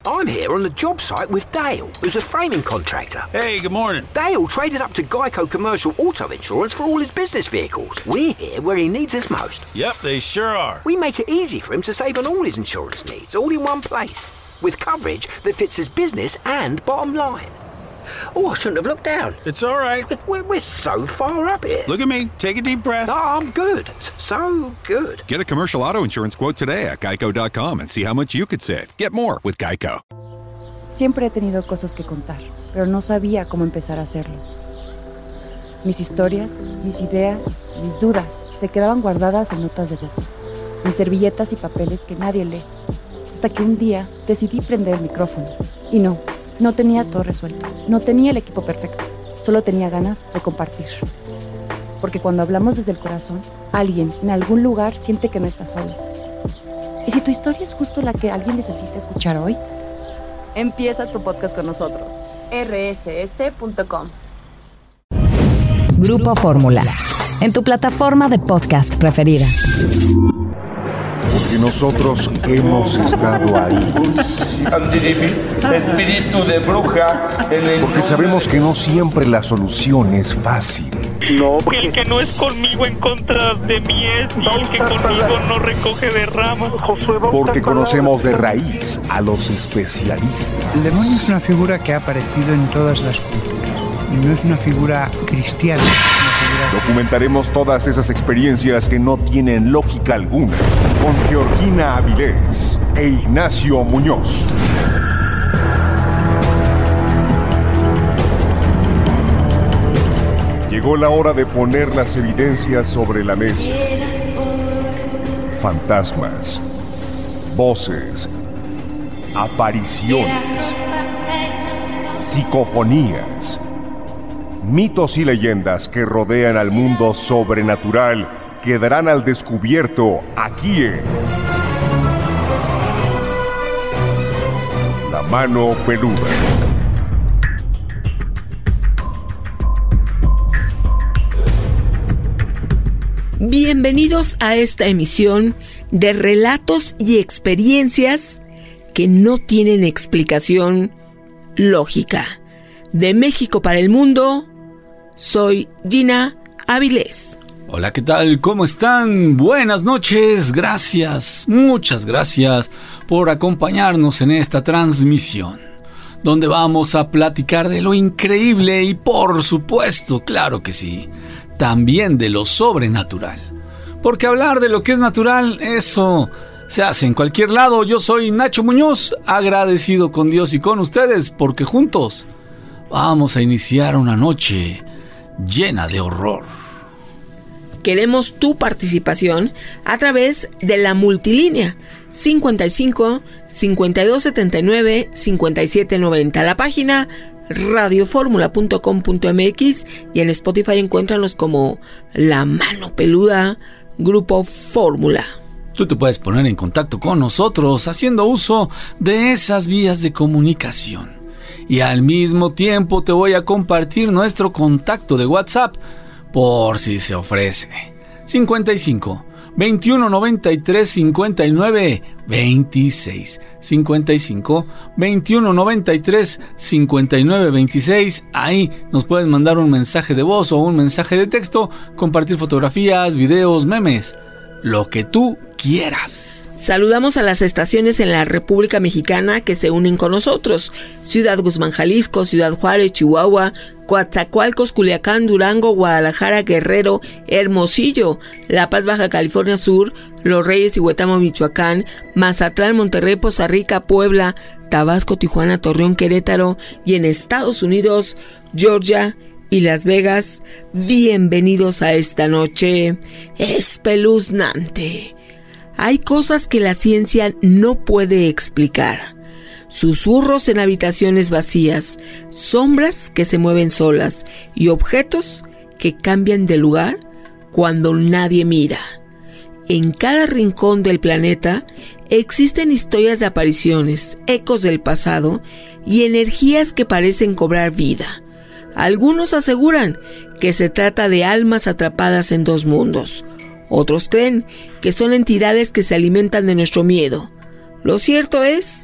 I'm here on the job site with Dale, who's a framing contractor. Hey, good morning. Dale traded up to Geico Commercial Auto Insurance for all his business vehicles. We're here where he needs us most. Yep, they sure are. We make it easy for him to save on all his insurance needs, all in one place, with coverage that fits his business and bottom line. Oh, I shouldn't have looked down. It's all right. We're so far up here. Look at me. Take a deep breath. Oh, I'm good. So good. Get a commercial auto insurance quote today at geico.com and see how much you could save. Get more with Geico. Siempre he tenido cosas que contar, pero no sabía cómo empezar a hacerlo. Mis historias, mis ideas, mis dudas se quedaban guardadas en notas de voz, en servilletas y papeles que nadie lee. Hasta que un día decidí prender el micrófono. Y no tenía todo resuelto. No tenía el equipo perfecto. Solo tenía ganas de compartir. Porque cuando hablamos desde el corazón, alguien en algún lugar siente que no está solo. ¿Y si tu historia es justo la que alguien necesita escuchar hoy? Empieza tu podcast con nosotros. rss.com. Grupo Fórmula, en tu plataforma de podcast preferida. Porque nosotros hemos estado ahí. Espíritu de bruja. Porque sabemos que no siempre la solución es fácil. No, el que no es conmigo en contra de mí es, y el que conmigo no recoge de ramas. Porque conocemos de raíz a los especialistas. El demonio es una figura que ha aparecido en todas las culturas y no es una figura cristiana. Documentaremos todas esas experiencias que no tienen lógica alguna con Georgina Avilés e Ignacio Muñoz. Llegó la hora de poner las evidencias sobre la mesa. Fantasmas, voces, apariciones, psicofonías, mitos y leyendas que rodean al mundo sobrenatural quedarán al descubierto aquí en La Mano Peluda. Bienvenidos a esta emisión de relatos y experiencias que no tienen explicación lógica. De México para el mundo, soy Gina Avilés. Hola, ¿qué tal? ¿Cómo están? Buenas noches, gracias, muchas gracias por acompañarnos en esta transmisión, donde vamos a platicar de lo increíble y, por supuesto, claro que sí, también de lo sobrenatural. Porque hablar de lo que es natural, eso se hace en cualquier lado. Yo soy Nacho Muñoz, agradecido con Dios y con ustedes, porque juntos vamos a iniciar una noche llena de horror. Queremos tu participación a través de la multilínea 55 52 79 57 90. La página radioformula.com.mx y en Spotify encuéntranos como La Mano Peluda, Grupo Fórmula. Tú te puedes poner en contacto con nosotros haciendo uso de esas vías de comunicación. Y al mismo tiempo te voy a compartir nuestro contacto de WhatsApp por si se ofrece. 55 21 93 59 26. 55 21 93 59 26. Ahí nos puedes mandar un mensaje de voz o un mensaje de texto, compartir fotografías, videos, memes, lo que tú quieras. Saludamos a las estaciones en la República Mexicana que se unen con nosotros: Ciudad Guzmán, Jalisco, Ciudad Juárez, Chihuahua, Coatzacoalcos, Culiacán, Durango, Guadalajara, Guerrero, Hermosillo, La Paz, Baja California Sur, Los Reyes y Huetamo, Michoacán, Mazatlán, Monterrey, Poza Rica, Puebla, Tabasco, Tijuana, Torreón, Querétaro y en Estados Unidos, Georgia y Las Vegas. Bienvenidos a esta noche espeluznante. Hay cosas que la ciencia no puede explicar. Susurros en habitaciones vacías, sombras que se mueven solas y objetos que cambian de lugar cuando nadie mira. En cada rincón del planeta existen historias de apariciones, ecos del pasado y energías que parecen cobrar vida. Algunos aseguran que se trata de almas atrapadas en dos mundos. Otros creen que son entidades que se alimentan de nuestro miedo. Lo cierto es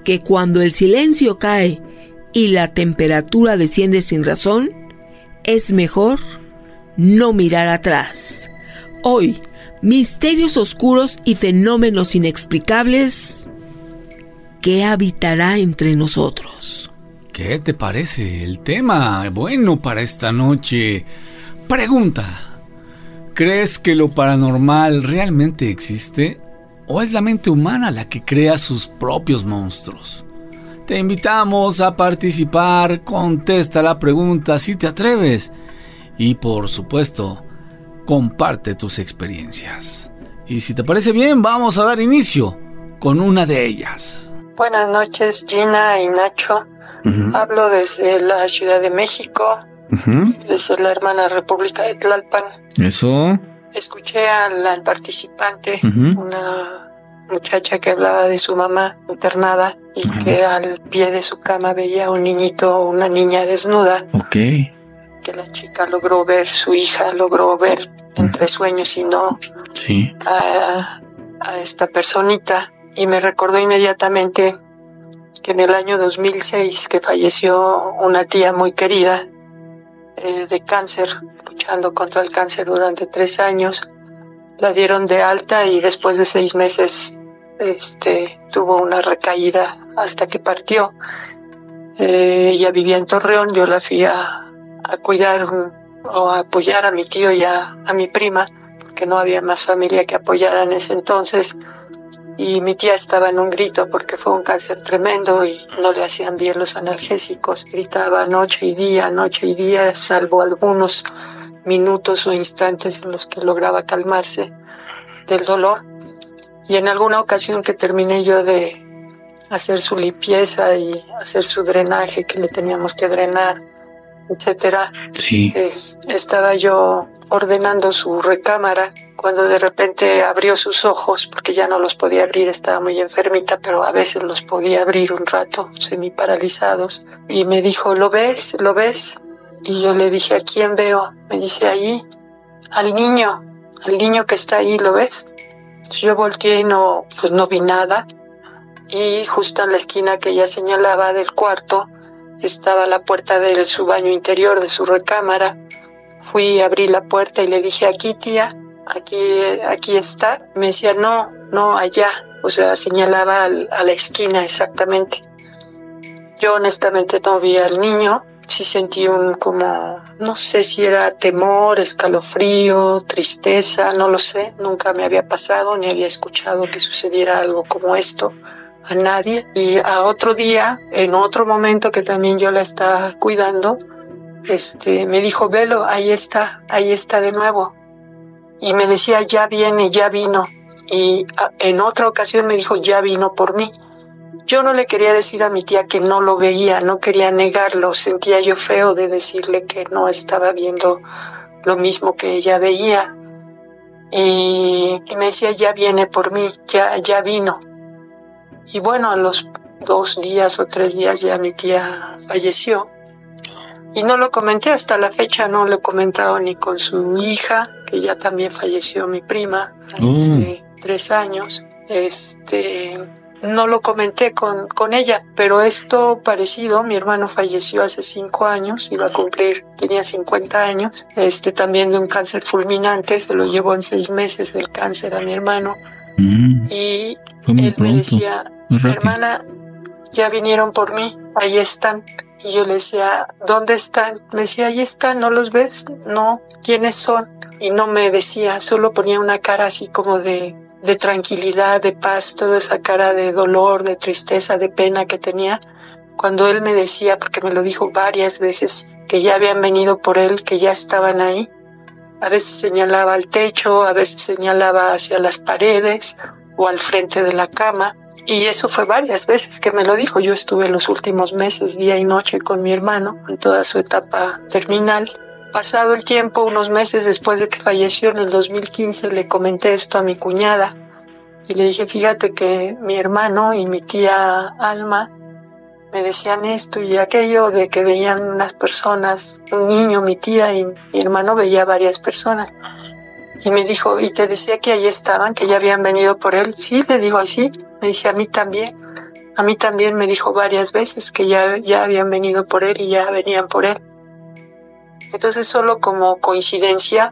que cuando el silencio cae y la temperatura desciende sin razón, es mejor no mirar atrás. Hoy, misterios oscuros y fenómenos inexplicables. ¿Qué habitará entre nosotros? ¿Qué te parece el tema bueno para esta noche? Pregunta: ¿crees que lo paranormal realmente existe? ¿O es la mente humana la que crea sus propios monstruos? Te invitamos a participar, contesta la pregunta si te atreves y, por supuesto, comparte tus experiencias. Y si te parece bien, vamos a dar inicio con una de ellas. Buenas noches, Gina y Nacho. Hablo desde la Ciudad de México, desde la hermana República de Tlalpan. Eso. Escuché al participante, una muchacha que hablaba de su mamá internada y que al pie de su cama veía un niñito o una niña desnuda. Ok. Que la chica logró ver, su hija logró ver entre sueños y no a esta personita. Y me recordó inmediatamente que en el año 2006, que falleció una tía muy querida de cáncer, luchando contra el cáncer durante 3 años, la dieron de alta y después de 6 meses tuvo una recaída hasta que partió. Ella vivía en Torreón, yo la fui a cuidar o a apoyar a mi tío y a mi prima, porque no había más familia que apoyara en ese entonces. Y mi tía estaba en un grito porque fue un cáncer tremendo y no le hacían bien los analgésicos. Gritaba noche y día, salvo algunos minutos o instantes en los que lograba calmarse del dolor. Y en alguna ocasión que terminé yo de hacer su limpieza y hacer su drenaje, que le teníamos que drenar, etcétera, estaba yo ordenando su recámara cuando de repente abrió sus ojos, porque ya no los podía abrir, estaba muy enfermita, pero a veces los podía abrir un rato, semiparalizados, y me dijo: ¿Lo ves? ¿Lo ves? Y yo le dije: ¿A quién veo? Me dice: allí, al niño que está ahí, ¿lo ves? Entonces yo volteé y no vi nada, y justo en la esquina que ella señalaba del cuarto estaba la puerta de su baño interior, de su recámara. Fui, abrí la puerta y le dije: aquí, tía, aquí está. Me decía: no, allá. O sea, señalaba a la esquina exactamente. Yo honestamente no vi al niño. Sí sentí no sé si era temor, escalofrío, tristeza, no lo sé. Nunca me había pasado ni había escuchado que sucediera algo como esto a nadie. Y a otro día, en otro momento que también yo la estaba cuidando, me dijo: velo, ahí está de nuevo. Y me decía: ya viene, ya vino. Y en otra ocasión me dijo: ya vino por mí. Yo no le quería decir a mi tía que no lo veía, no quería negarlo. Sentía yo feo de decirle que no estaba viendo lo mismo que ella veía. Y me decía: ya viene por mí, ya vino. Y bueno, a los 2 días o 3 días ya mi tía falleció. Y no lo comenté hasta la fecha, no lo he comentado ni con su hija, que ya también falleció, mi prima, hace 3 años. No lo comenté con ella, pero esto parecido, mi hermano falleció hace 5 años, tenía 50 años, también de un cáncer fulminante, se lo llevó en 6 meses el cáncer a mi hermano. Y él me decía: hermana, ya vinieron por mí, ahí están. Y yo le decía: ¿dónde están? Me decía: ahí están, ¿no los ves? No, ¿quiénes son? Y no me decía, solo ponía una cara así como de tranquilidad, de paz, toda esa cara de dolor, de tristeza, de pena que tenía. Cuando él me decía, porque me lo dijo varias veces, que ya habían venido por él, que ya estaban ahí. A veces señalaba al techo, a veces señalaba hacia las paredes o al frente de la cama. Y eso fue varias veces que me lo dijo. Yo estuve los últimos meses, día y noche, con mi hermano, en toda su etapa terminal. Pasado el tiempo, unos meses después de que falleció, en el 2015, le comenté esto a mi cuñada. Y le dije: fíjate que mi hermano y mi tía Alma me decían esto y aquello, de que veían unas personas, un niño, mi tía y mi hermano veía varias personas. Y me dijo: ¿y te decía que ahí estaban, que ya habían venido por él? Sí, le digo: así. Me dice: a mí también. A mí también me dijo varias veces que ya habían venido por él y ya venían por él. Entonces, solo como coincidencia,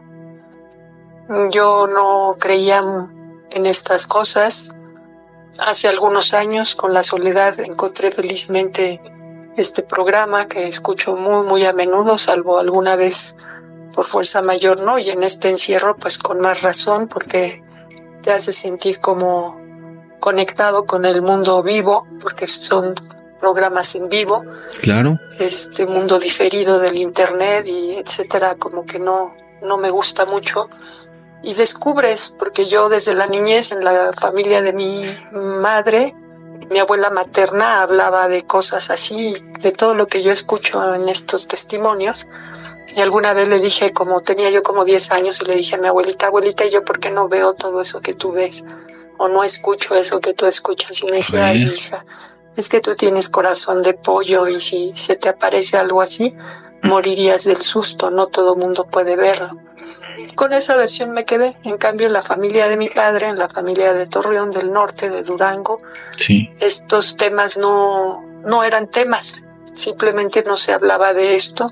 yo no creía en estas cosas. Hace algunos años, con la soledad, encontré felizmente este programa que escucho muy, muy a menudo, salvo alguna vez por fuerza mayor, ¿no? Y en este encierro, pues con más razón, porque te hace sentir como conectado con el mundo vivo, porque son programas en vivo. Claro. Este mundo diferido del internet y etcétera, como que no me gusta mucho. Y descubres, porque yo desde la niñez en la familia de mi madre, mi abuela materna hablaba de cosas así, de todo lo que yo escucho en estos testimonios. Y alguna vez le dije, tenía yo como 10 años, y le dije a mi abuelita, ¿y yo por qué no veo todo eso que tú ves? O no escucho eso que tú escuchas. Y me decía, ay, hija, es que tú tienes corazón de pollo y si se te aparece algo así, morirías del susto, no todo mundo puede verlo. Con esa versión me quedé. En cambio, en la familia de mi padre, en la familia de Torreón del Norte, de Durango, sí, estos temas no eran temas. Simplemente no se hablaba de esto,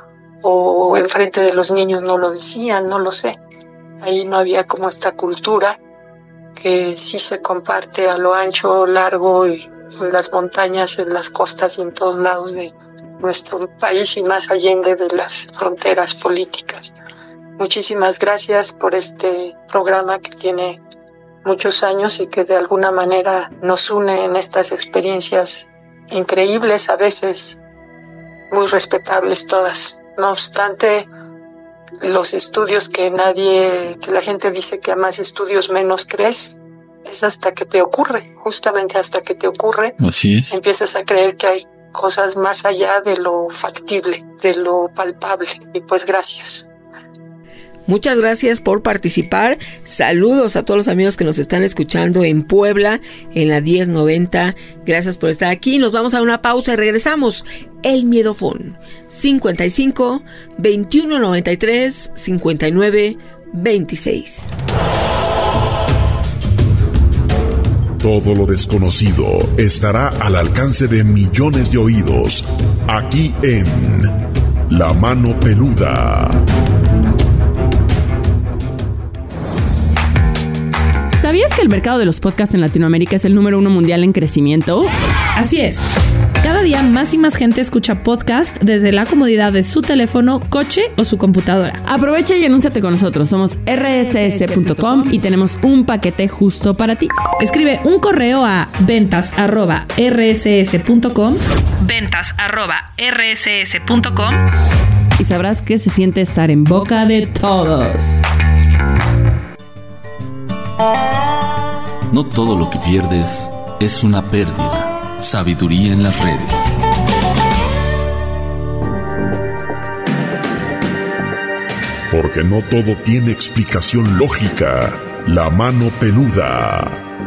o enfrente de los niños no lo decían, no lo sé. Ahí no había como esta cultura que sí se comparte a lo ancho, largo, y en las montañas, en las costas y en todos lados de nuestro país y más allende de las fronteras políticas. Muchísimas gracias por este programa que tiene muchos años y que de alguna manera nos une en estas experiencias increíbles, a veces muy respetables todas. No obstante, los estudios que la gente dice que a más estudios menos crees, es hasta que te ocurre, justamente hasta que te ocurre. Así es. Empiezas a creer que hay cosas más allá de lo factible, de lo palpable. Y pues gracias. Muchas gracias por participar. Saludos a todos los amigos que nos están escuchando en Puebla, en la 1090. Gracias por estar aquí. Nos vamos a una pausa y regresamos. El Miedofón 55 21 93 59 26. Todo lo desconocido estará al alcance de millones de oídos, aquí en La Mano Peluda. ¿Sabías que el mercado de los podcasts en Latinoamérica es el número 1 mundial en crecimiento? Así es. Cada día más y más gente escucha podcast desde la comodidad de su teléfono, coche o su computadora. Aprovecha y anúnciate con nosotros. Somos rss.com y tenemos un paquete justo para ti. Escribe un correo a ventas@rss.com, ventas@rss.com, y sabrás que se siente estar en boca de todos. No todo lo que pierdes es una pérdida. Sabiduría en las redes. Porque no todo tiene explicación lógica. La Mano Peluda.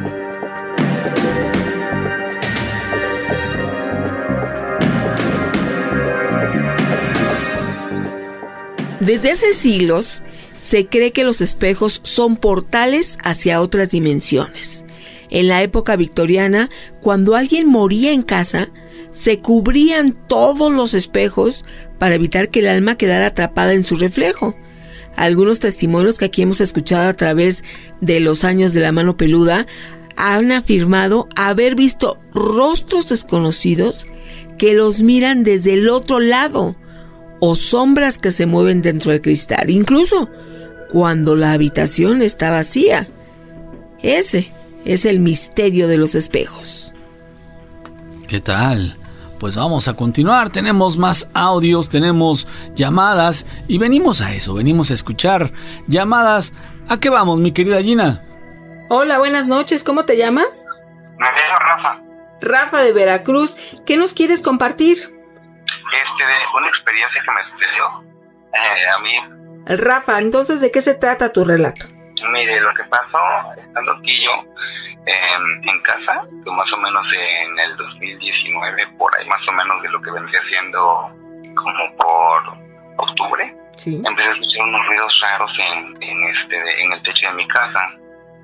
Desde hace siglos se cree que los espejos son portales hacia otras dimensiones. En la época victoriana, cuando alguien moría en casa, se cubrían todos los espejos para evitar que el alma quedara atrapada en su reflejo. Algunos testimonios que aquí hemos escuchado a través de los años de La Mano Peluda han afirmado haber visto rostros desconocidos que los miran desde el otro lado, o sombras que se mueven dentro del cristal, incluso cuando la habitación está vacía. Ese es el misterio de los espejos. ¿Qué tal? Pues vamos a continuar. Tenemos más audios, tenemos llamadas y venimos a eso, venimos a escuchar llamadas. ¿A qué vamos, mi querida Gina? Hola, buenas noches. ¿Cómo te llamas? Me llamo Rafa. Rafa de Veracruz. ¿Qué nos quieres compartir? Una experiencia que me sucedió a mí. Rafa, entonces, ¿de qué se trata tu relato? Mire, lo que pasó estando aquí yo en casa, que más o menos en el 2019, por ahí más o menos de lo que vendría siendo como por octubre, sí, empecé a escuchar unos ruidos raros en el techo de mi casa.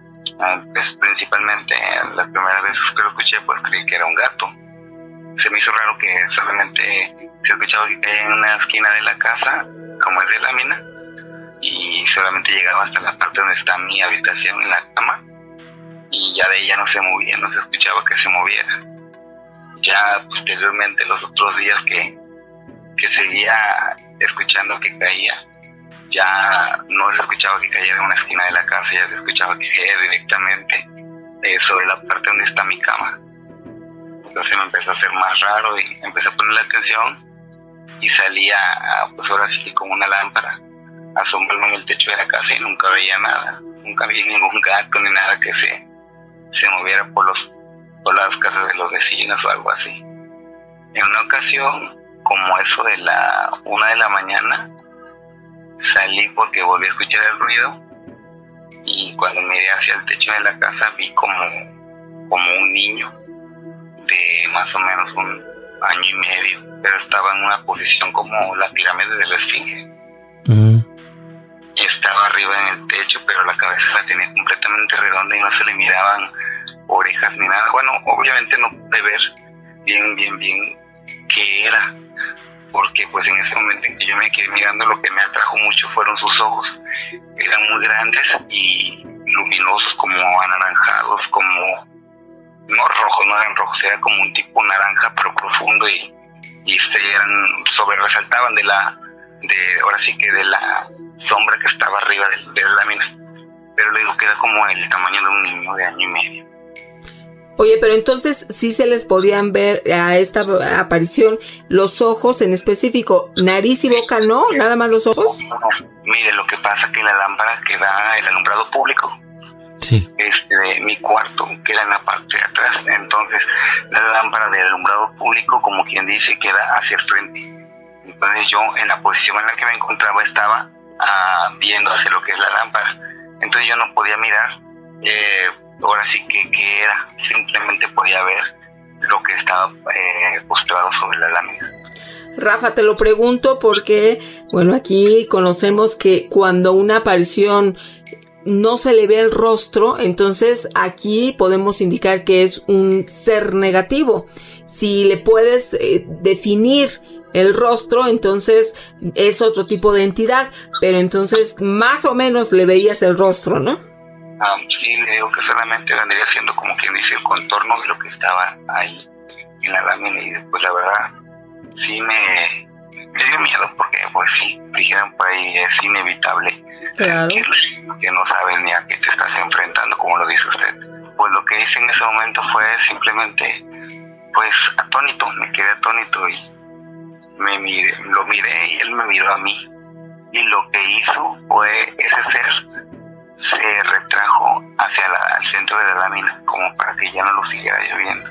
Pues principalmente las primeras veces que lo escuché, pues creí que era un gato. Se me hizo raro que solamente se escuchaba que caía en una esquina de la casa, como es de lámina, y solamente llegaba hasta la parte donde está mi habitación en la cama, y ya de ahí ya no se movía, no se escuchaba que se moviera. Ya posteriormente, los otros días que seguía escuchando que caía, ya no se escuchaba que cayera en una esquina de la casa, ya se escuchaba que caía directamente sobre la parte donde está mi cama. Entonces me empezó a hacer más raro y empecé a ponerle atención y salía, pues ahora sí, como una lámpara, asombrándome en el techo de la casa y nunca veía nada. Nunca vi ningún gato ni nada que se moviera por las casas de los vecinos o algo así. En una ocasión, como eso de la 1 de la mañana, salí porque volví a escuchar el ruido y cuando miré hacia el techo de la casa vi como un niño de más o menos 1 año y medio, pero estaba en una posición como la pirámide de la Esfinge. Y estaba arriba en el techo, pero la cabeza la tenía completamente redonda y no se le miraban orejas ni nada. Bueno, obviamente no pude ver bien qué era, porque pues en ese momento en que yo me quedé mirando, lo que me atrajo mucho fueron sus ojos. Eran muy grandes y luminosos, como anaranjados, como no rojos, no eran rojos, era como un tipo naranja pero profundo y resaltaban ahora sí que de la sombra que estaba arriba de la lámina, pero le digo que era como el tamaño de un niño de 1 año y medio. Oye, pero entonces sí se les podían ver a esta aparición los ojos en específico, nariz y boca, ¿no? ¿Nada más los ojos? No. Mire, lo que pasa es que la lámpara que da el alumbrado público, sí, de mi cuarto queda en la parte de atrás, entonces la lámpara del alumbrado público, como quien dice, queda hacia el frente. Entonces yo, en la posición en la que me encontraba, estaba viendo hacia lo que es la lámpara, entonces yo no podía mirar ahora sí que era, simplemente podía ver lo que estaba postrado sobre la lámina. Rafa, te lo pregunto porque, bueno, aquí conocemos que cuando una aparición no se le ve el rostro, entonces aquí podemos indicar que es un ser negativo. Si le puedes definir el rostro, entonces es otro tipo de entidad, pero entonces más o menos le veías el rostro, ¿no? Sí, le digo que solamente vendría siendo como quien dice el contorno de lo que estaba ahí en la lámina, y después la verdad sí me dio miedo porque pues sí, dijeron por ahí es inevitable, claro, que no sabes ni a qué te estás enfrentando, como lo dice usted. Pues lo que hice en ese momento fue simplemente pues atónito, me quedé atónito y lo miré y él me miró a mí, y lo que hizo fue ese ser se retrajo hacia el centro de la lámina, como para que ya no lo siguiera lloviendo.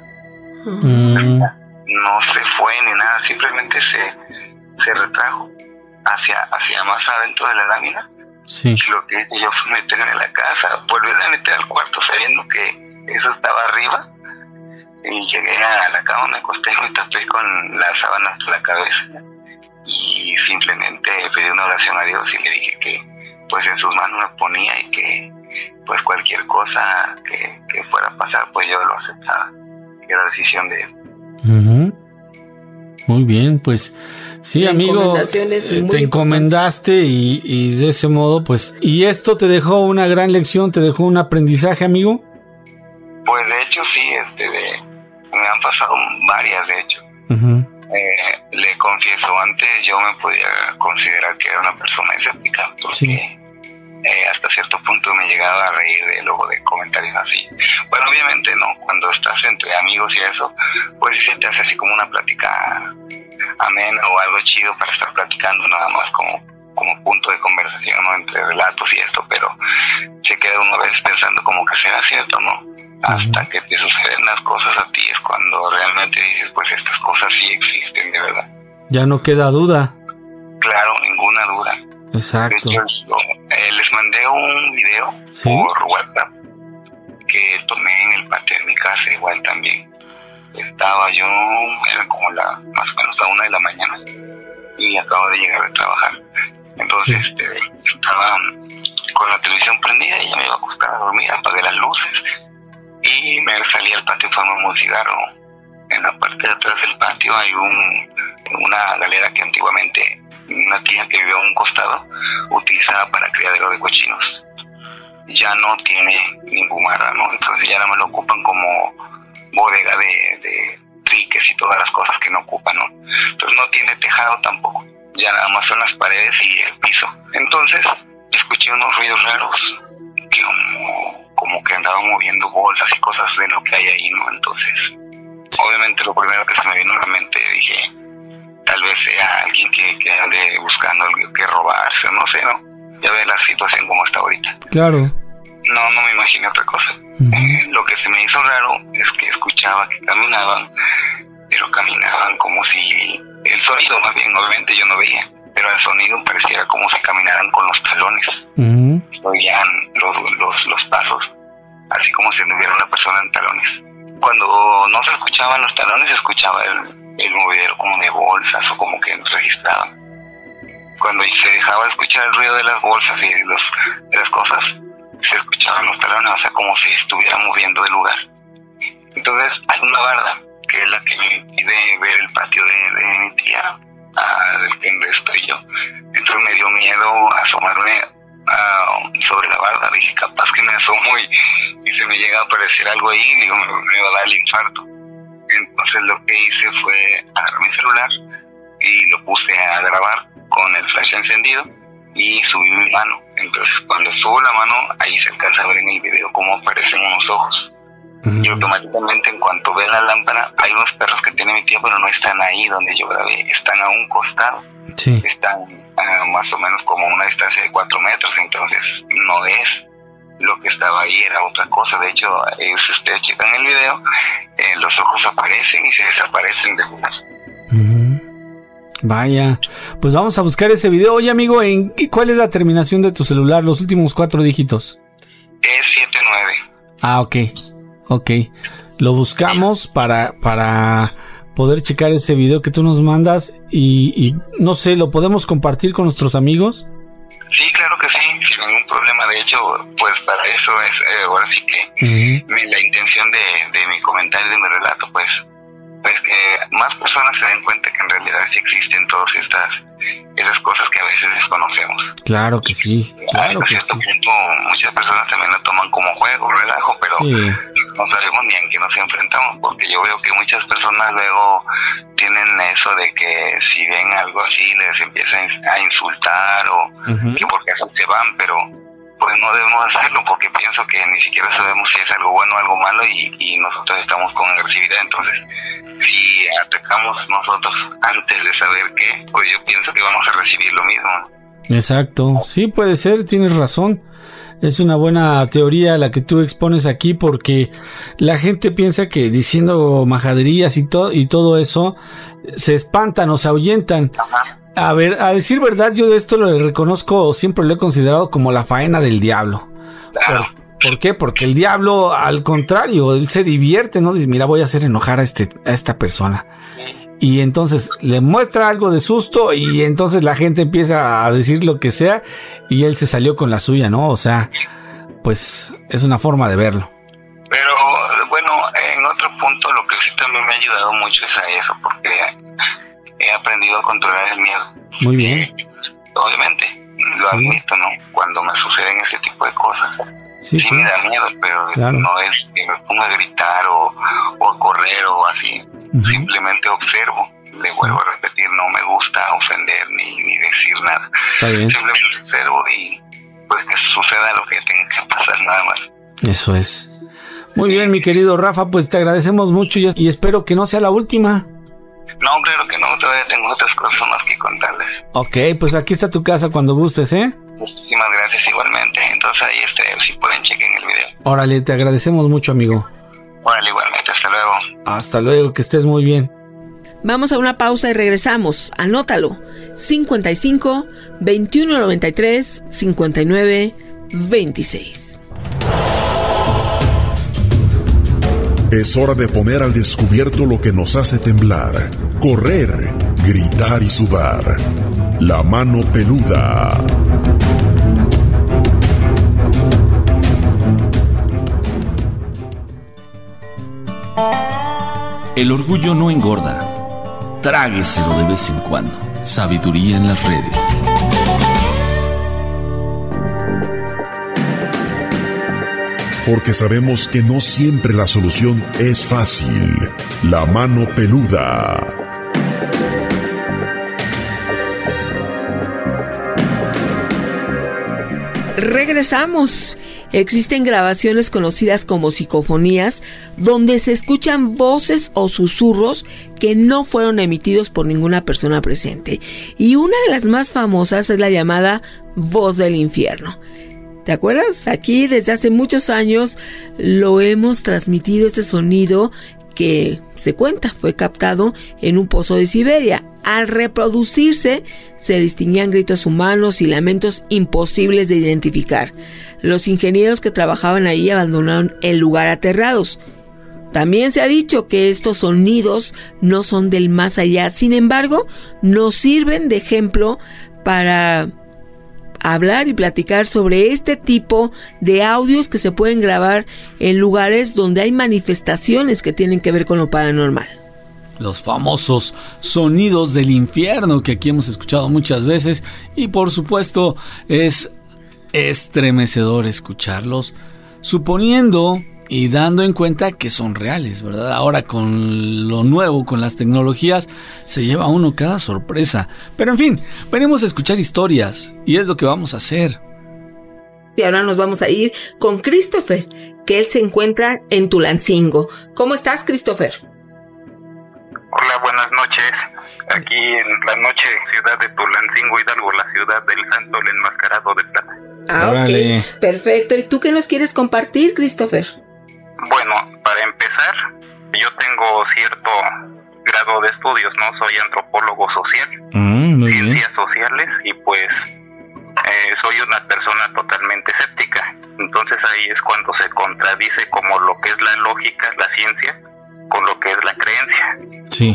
No se fue ni nada, simplemente se retrajo hacia más adentro de la lámina. Sí. Y lo que hice yo fue meterme en la casa, volver a meter al cuarto sabiendo que eso estaba arriba, y llegué a la cama, me acosté y me tapé con la sábana hasta la cabeza y simplemente pedí una oración a Dios y le dije que pues en sus manos me ponía y que pues cualquier cosa que fuera a pasar, pues yo lo aceptaba, que era decisión de él. Muy bien, pues sí, amigo, te encomendaste y de ese modo, pues, ¿y esto te dejó una gran lección, te dejó un aprendizaje, amigo? Pues de hecho sí, me han pasado varias, de hecho. Le confieso, antes yo me podía considerar que era una persona escéptica, porque sí, hasta cierto punto me llegaba a reír de comentarios así. Bueno, obviamente no, cuando estás entre amigos y eso, pues sí se te hace así como una plática amena o algo chido para estar platicando, nada más como punto de conversación, ¿no? Entre relatos y esto, pero se queda uno a veces pensando como que será cierto, ¿no? Hasta que te suceden las cosas a ti es cuando realmente dices, pues estas cosas sí existen de verdad. Ya no queda duda. Claro, ninguna duda. Exacto. De hecho, les mandé un video por WhatsApp que tomé en el patio de mi casa, igual también. Estaba yo, era como más o menos la 1 de la mañana y acabo de llegar de trabajar. Entonces estaba con la televisión prendida y ya me iba a acostar a dormir, apagué las luces y me salí al patio a fumar un cigarro. En la parte de atrás del patio hay una galera que antiguamente una tía que vive a un costado utilizaba para criadero de cochinos. Ya no tiene ningún marrano, entonces ya no me lo ocupan como bodega de triques y todas las cosas que no ocupan, ¿no? Entonces no tiene tejado tampoco, ya nada más son las paredes y el piso. Entonces escuché unos ruidos raros, que como que andaban moviendo bolsas y cosas de lo que hay ahí, ¿no? Entonces, obviamente lo primero que se me vino a la mente, dije, tal vez sea alguien que ande buscando algo que robarse, no sé, ¿no? Ya ve la situación como está ahorita. Claro. No me imaginé otra cosa. Lo que se me hizo raro es que escuchaba que caminaban, pero caminaban como si... El sonido más bien, obviamente yo no veía, pero el sonido pareciera como si caminaran con los talones. Oían los pasos, así como si hubiera una persona en talones. Cuando no se escuchaban los talones, se escuchaba el movedero como de bolsas o como que registraban. Cuando se dejaba de escuchar el ruido de las bolsas y de las cosas, se escuchaban los talones, o sea, como si estuviera moviendo de lugar. Entonces hay una barda que es la que me impide ver el patio de mi tía, donde estoy yo. Entonces me dio miedo asomarme sobre la barda. Dije, capaz que me asomo y se me llega a aparecer algo ahí, digo, me va a dar el infarto. Entonces lo que hice fue agarrar mi celular y lo puse a grabar con el flash encendido y subí mi mano. Entonces cuando subo la mano, ahí se alcanza a ver en el video cómo aparecen unos ojos. Y automáticamente, en cuanto ve la lámpara, hay unos perros que tiene mi tía, pero no están ahí donde yo grabé, están a un costado. Sí. Están más o menos como a una distancia de 4 metros, entonces no es lo que estaba ahí, era otra cosa. De hecho, si ustedes checan el video, los ojos aparecen y se desaparecen de lugar. Vaya, pues vamos a buscar ese video. Oye, amigo, ¿cuál es la terminación de tu celular? Los últimos 4 dígitos. Es 79. Ah, ok. Lo buscamos para poder checar ese video que tú nos mandas y no sé, ¿lo podemos compartir con nuestros amigos? Sí, claro que sí, sin ningún problema. De hecho, pues para eso es ahora sí que la intención de mi comentario, de mi relato, pues que más personas se den cuenta que en realidad sí existen todas esas cosas que a veces desconocemos. Claro que sí, claro que sí. A cierto punto, muchas personas también lo toman como juego, relajo, pero no sabemos ni en qué nos enfrentamos, porque yo veo que muchas personas luego tienen eso de que si ven algo así les empiezan a insultar o que porque así se van, pero pues no debemos hacerlo, porque pienso que ni siquiera sabemos si es algo bueno o algo malo y nosotros estamos con agresividad. Entonces, si atacamos nosotros antes de saber qué, pues yo pienso que vamos a recibir lo mismo. Exacto, sí puede ser, tienes razón. Es una buena teoría la que tú expones aquí, porque la gente piensa que diciendo majaderías y todo eso se espantan o se ahuyentan. A ver, a decir verdad, yo de esto lo reconozco, siempre lo he considerado como la faena del diablo. Claro. ¿Por qué? Porque el diablo, al contrario, él se divierte, ¿no? Dice, mira, voy a hacer enojar a esta persona. Y entonces le muestra algo de susto y entonces la gente empieza a decir lo que sea y él se salió con la suya, ¿no? O sea, pues es una forma de verlo. Pero bueno, en otro punto lo que sí también me ha ayudado mucho es a eso, porque he aprendido a controlar el miedo. Muy bien. Obviamente, lo admito, ¿no? Cuando me suceden ese tipo de cosas, sí me da miedo, pero no es que me ponga a gritar o a correr o así. Simplemente observo. Le vuelvo a repetir, no me gusta ofender ni decir nada. Está bien. Simplemente observo y pues que suceda lo que tenga que pasar, nada más. Eso es. Muy bien, mi querido Rafa, pues te agradecemos mucho y espero que no sea la última. No, claro que no, todavía tengo otras cosas más que contarles. Ok, pues aquí está tu casa cuando gustes, ¿eh? Muchísimas gracias igualmente. Entonces ahí si pueden chequen el video. Órale, te agradecemos mucho, amigo. Órale, igualmente, hasta luego. Hasta luego, que estés muy bien. Vamos a una pausa y regresamos. Anótalo. 55 21 93 59 26. Es hora de poner al descubierto lo que nos hace temblar, correr, gritar y sudar. La mano peluda. El orgullo no engorda. Trágueselo de vez en cuando. Sabiduría en las redes. Porque sabemos que no siempre la solución es fácil. La mano peluda. Regresamos. Existen grabaciones conocidas como psicofonías, donde se escuchan voces o susurros que no fueron emitidos por ninguna persona presente. Y una de las más famosas es la llamada voz del infierno. ¿Te acuerdas? Aquí desde hace muchos años lo hemos transmitido, este sonido que se cuenta fue captado en un pozo de Siberia. Al reproducirse se distinguían gritos humanos y lamentos imposibles de identificar. Los ingenieros que trabajaban ahí abandonaron el lugar aterrados. También se ha dicho que estos sonidos no son del más allá, sin embargo, nos sirven de ejemplo para hablar y platicar sobre este tipo de audios que se pueden grabar en lugares donde hay manifestaciones que tienen que ver con lo paranormal. Los famosos sonidos del infierno que aquí hemos escuchado muchas veces, y por supuesto es estremecedor escucharlos, suponiendo y dando en cuenta que son reales, ¿verdad? Ahora con lo nuevo, con las tecnologías, se lleva uno cada sorpresa. Pero en fin, venimos a escuchar historias y es lo que vamos a hacer. Y ahora nos vamos a ir con Christopher, que él se encuentra en Tulancingo. ¿Cómo estás, Christopher? Hola, buenas noches. Aquí en la noche, ciudad de Tulancingo, Hidalgo, la ciudad del santo, el enmascarado de plata. Ok, perfecto. ¿Y tú qué nos quieres compartir, Christopher? Bueno, para empezar, yo tengo cierto grado de estudios, ¿no? Soy antropólogo social, ciencias sociales, y pues soy una persona totalmente escéptica. Entonces ahí es cuando se contradice como lo que es la lógica, la ciencia, con lo que es la creencia. Sí.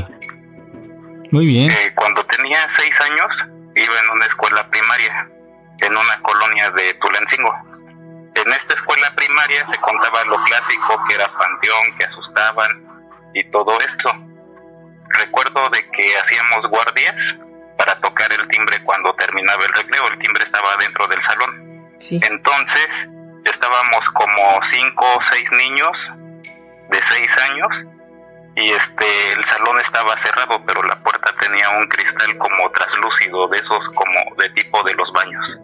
Muy bien. Cuando tenía 6 años, iba en una escuela primaria, en una colonia de Tulancingo. En esta escuela primaria se contaba lo clásico, que era panteón, que asustaban y todo eso. Recuerdo de que hacíamos guardias para tocar el timbre cuando terminaba el recreo. El timbre estaba dentro del salón. Sí. Entonces estábamos como 5 o 6 niños de 6 años y el salón estaba cerrado, pero la puerta tenía un cristal como traslúcido, de esos como de tipo de los baños.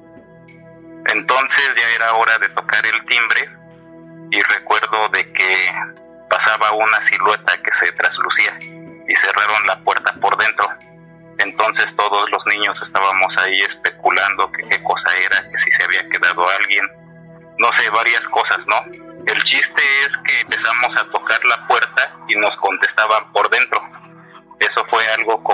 Entonces ya era hora de tocar el timbre y recuerdo de que pasaba una silueta que se traslucía y cerraron la puerta por dentro. Entonces todos los niños estábamos ahí especulando que qué cosa era, que si se había quedado alguien, no sé, varias cosas, ¿no? El chiste es que empezamos a tocar la puerta y nos contestaban por dentro. Eso fue algo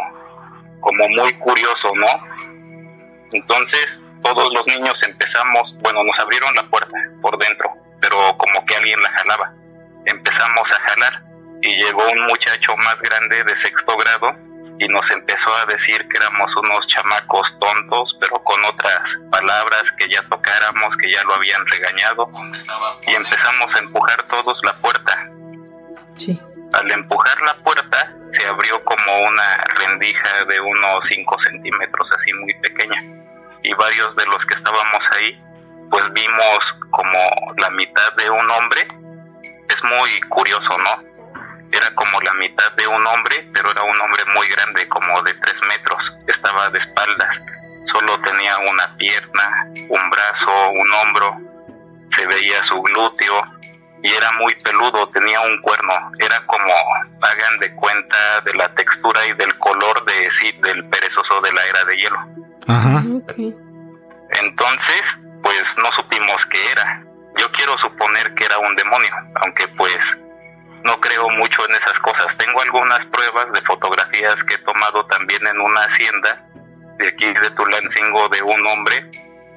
como muy curioso, ¿no? Entonces todos los niños nos abrieron la puerta por dentro, pero como que alguien la jalaba. Empezamos a jalar y llegó un muchacho más grande de 6º grado y nos empezó a decir que éramos unos chamacos tontos, pero con otras palabras, que ya tocáramos, que ya lo habían regañado, y empezamos a empujar todos la puerta. Sí. Al empujar la puerta se abrió como una rendija de unos 5 centímetros, así muy pequeña, y varios de los que estábamos ahí pues vimos como la mitad de un hombre. Es muy curioso, ¿no? Era como la mitad de un hombre, pero era un hombre muy grande, como de 3 metros. Estaba de espaldas, solo tenía una pierna, un brazo, un hombro, se veía su glúteo y era muy peludo, tenía un cuerno. Era como, hagan de cuenta de la textura y del color de Sid, del perezoso de la era de hielo. Ajá. Okay. Entonces, pues no supimos qué era. Yo quiero suponer que era un demonio, aunque pues no creo mucho en esas cosas. Tengo algunas pruebas de fotografías que he tomado también en una hacienda de aquí de Tulancingo, de un hombre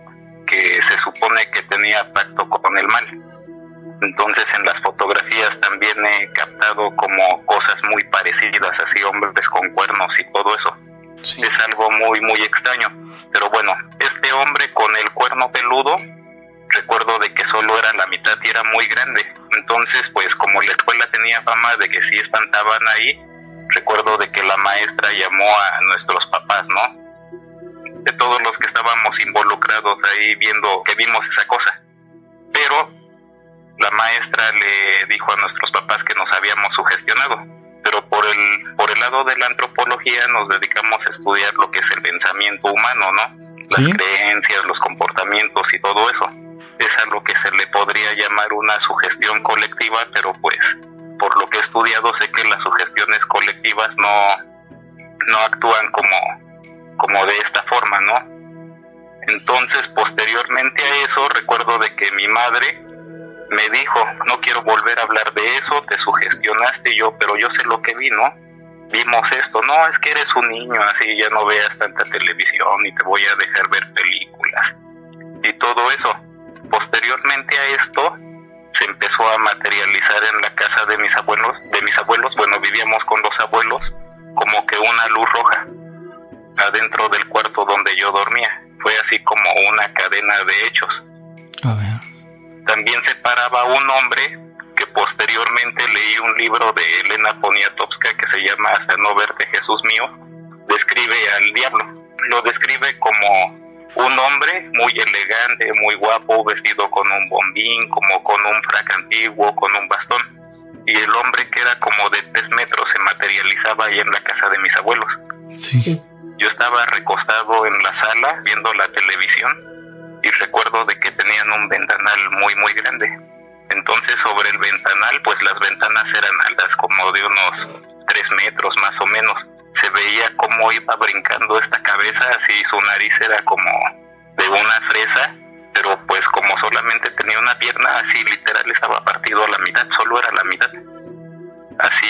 que se supone que tenía pacto con el mal. Entonces en las fotografías también he captado como cosas muy parecidas, así hombres con cuernos y todo eso. Sí. Es algo muy muy extraño. Pero bueno, este hombre con el cuerno peludo, recuerdo de que solo era la mitad y era muy grande. Entonces, pues como la escuela tenía fama de que sí espantaban ahí, recuerdo de que la maestra llamó a nuestros papás, ¿no? De todos los que estábamos involucrados ahí viendo que vimos esa cosa. Pero la maestra le dijo a nuestros papás que nos habíamos sugestionado. Pero por el lado de la antropología nos dedicamos a estudiar lo que es el pensamiento humano, ¿no? Las creencias, los comportamientos y todo eso. Es a lo que se le podría llamar una sugestión colectiva, pero pues por lo que he estudiado sé que las sugestiones colectivas no actúan como de esta forma, ¿no? Entonces, posteriormente a eso, recuerdo de que mi madre me dijo, no quiero volver a hablar de eso, te sugestionaste. Y yo, pero yo sé lo que vi, ¿no? Vimos esto, no, es que eres un niño, así ya no veas tanta televisión y te voy a dejar ver películas y todo eso. Posteriormente a esto, se empezó a materializar en la casa de mis abuelos, bueno, vivíamos con los abuelos, como que una luz roja adentro del cuarto donde yo dormía. Fue así como una cadena de hechos. A ver. También se paraba un hombre que posteriormente leí un libro de Elena Poniatowska que se llama Hasta no verte, Jesús mío. Describe al diablo. Lo describe como un hombre muy elegante, muy guapo, vestido con un bombín, como con un frac antiguo, con un bastón. Y el hombre, que era como de 3 metros, se materializaba ahí en la casa de mis abuelos. Sí. Yo estaba recostado en la sala viendo la televisión y recuerdo de que tenían un ventanal muy muy grande. Entonces sobre el ventanal, pues las ventanas eran altas, como de unos 3 metros más o menos. Se veía cómo iba brincando esta cabeza, así su nariz era como de una fresa, pero pues como solamente tenía una pierna, así literal estaba partido a la mitad, solo era la mitad, así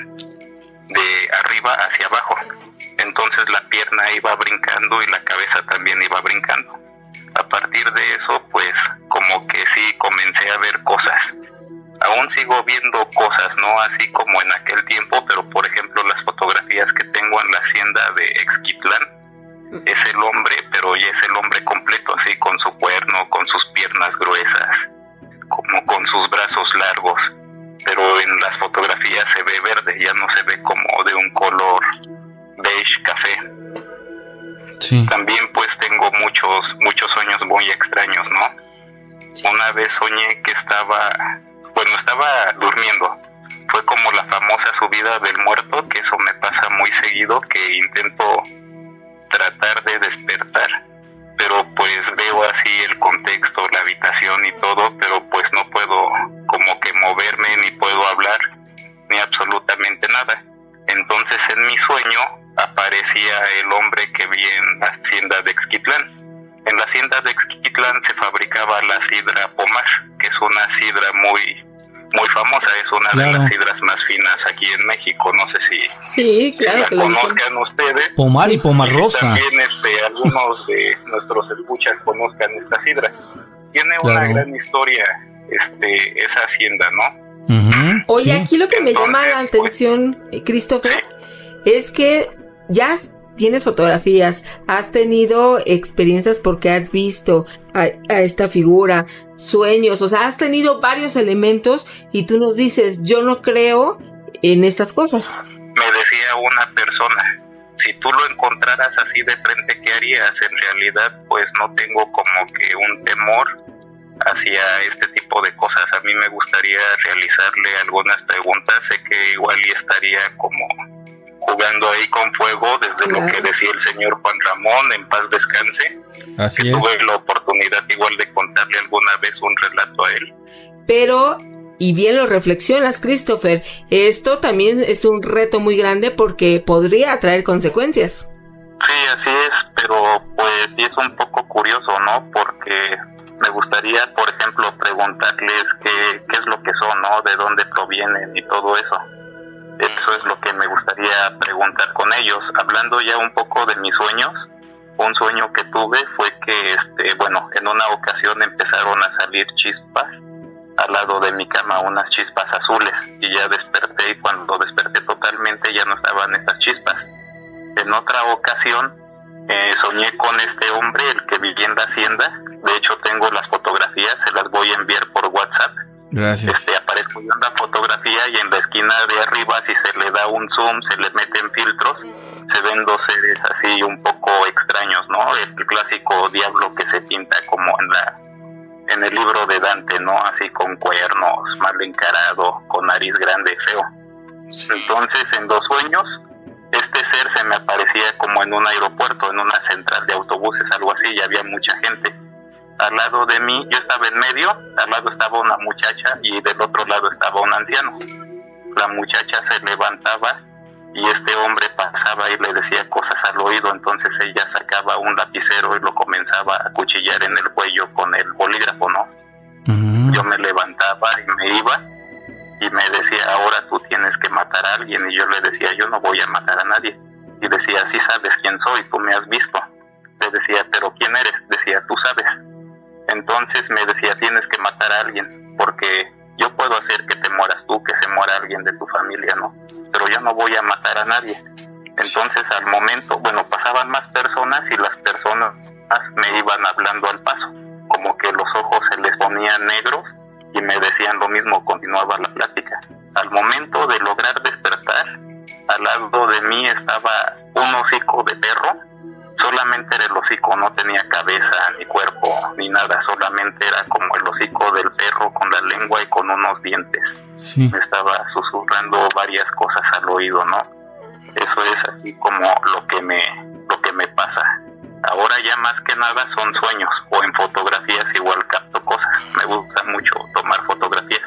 de arriba hacia abajo. Entonces la pierna iba brincando y la cabeza también iba brincando. A partir de eso, pues como que sí comencé a ver cosas. Aún sigo viendo cosas, no así como en aquel tiempo, pero por ejemplo las fotografías que tengo en la hacienda de Exquitlán, es el hombre, pero ya es el hombre completo, así con su cuerno, con sus piernas gruesas, como con sus brazos largos, pero en las fotografías se ve verde, ya no se ve como de un color beige café. Sí. También pues tengo muchos sueños muy extraños, ¿no? Una vez soñé que estaba durmiendo. Fue como la famosa subida del muerto, que eso me pasa muy seguido, que intento tratar de despertar, pero pues veo así el contexto, la habitación y todo, pero pues no puedo como que moverme, ni puedo hablar, ni absolutamente nada. Entonces en mi sueño aparecía el hombre que vi en la hacienda de Exquitlán. En la hacienda de Exquitlán se fabricaba la sidra Pomar, que es una sidra muy famosa, es una de las sidras más finas aquí en México. No sé si la conozcan ustedes. Pomar y Pomarosa. También algunos de nuestros escuchas conozcan esta sidra. Tiene una gran historia esa hacienda, ¿no? Oye, aquí lo que me llama la atención, Christopher, es que ya tienes fotografías, has tenido experiencias porque has visto a esta figura, sueños, o sea, has tenido varios elementos y tú nos dices, yo no creo en estas cosas. Me decía una persona, si tú lo encontraras así de frente, ¿qué harías? En realidad, pues no tengo como que un temor hacia este tipo de cosas. A mí me gustaría realizarle algunas preguntas, sé que igual y estaría como jugando ahí con fuego, desde lo que decía el señor Juan Ramón, en paz descanse. Así es. Tuve la oportunidad igual de contarle alguna vez un relato a él. Pero, y bien lo reflexionas, Christopher, esto también es un reto muy grande porque podría traer consecuencias. Sí, así es, pero pues sí es un poco curioso, ¿no? Porque me gustaría, por ejemplo, preguntarles qué es lo que son, ¿no? De dónde provienen y todo eso. Eso es lo que me gustaría preguntar con ellos. Hablando ya un poco de mis sueños, un sueño que tuve fue que, en una ocasión empezaron a salir chispas al lado de mi cama, unas chispas azules, y ya desperté, y cuando desperté totalmente ya no estaban esas chispas. En otra ocasión soñé con este hombre, el que vivía en la hacienda. De hecho tengo las fotografías, se las voy a enviar por WhatsApp. Gracias. Aparezco yo en la fotografía y en la esquina de arriba, si se le da un zoom, se le meten filtros, se ven dos seres así un poco extraños, ¿no? El clásico diablo que se pinta como en el libro de Dante, ¿no? Así con cuernos, mal encarado, con nariz grande, feo. Sí. Entonces, en los sueños, este ser se me aparecía como en un aeropuerto, en una central de autobuses, algo así, y había mucha gente. Al lado de mí, yo estaba en medio, al lado estaba una muchacha y del otro lado estaba un anciano. La muchacha se levantaba y este hombre pasaba y le decía cosas al oído, entonces ella sacaba un lapicero y lo comenzaba a cuchillar en el cuello con el bolígrafo, ¿no? Uh-huh. Yo me levantaba y me iba y me decía, ahora tú tienes que matar a alguien, y yo le decía, yo no voy a matar a nadie. Y decía, sí sabes quién soy, tú me has visto. Le decía, pero ¿quién eres? Decía, tú sabes. Entonces me decía, tienes que matar a alguien, porque yo puedo hacer que te mueras tú, que se muera alguien de tu familia, ¿no? Pero yo no voy a matar a nadie. Entonces al momento, bueno, pasaban más personas y las personas me iban hablando al paso, como que los ojos se les ponían negros y me decían lo mismo, continuaba la plática. Al momento de lograr despertar, al lado de mí estaba un hocico de perro. Solamente era el hocico, no tenía cabeza, ni cuerpo, ni nada, solamente era como el hocico del perro con la lengua y con unos dientes. Sí. Me estaba susurrando varias cosas al oído, ¿no? Eso es así como lo que me pasa. Ahora ya más que nada son sueños, o en fotografías igual capto cosas. Me gusta mucho tomar fotografías.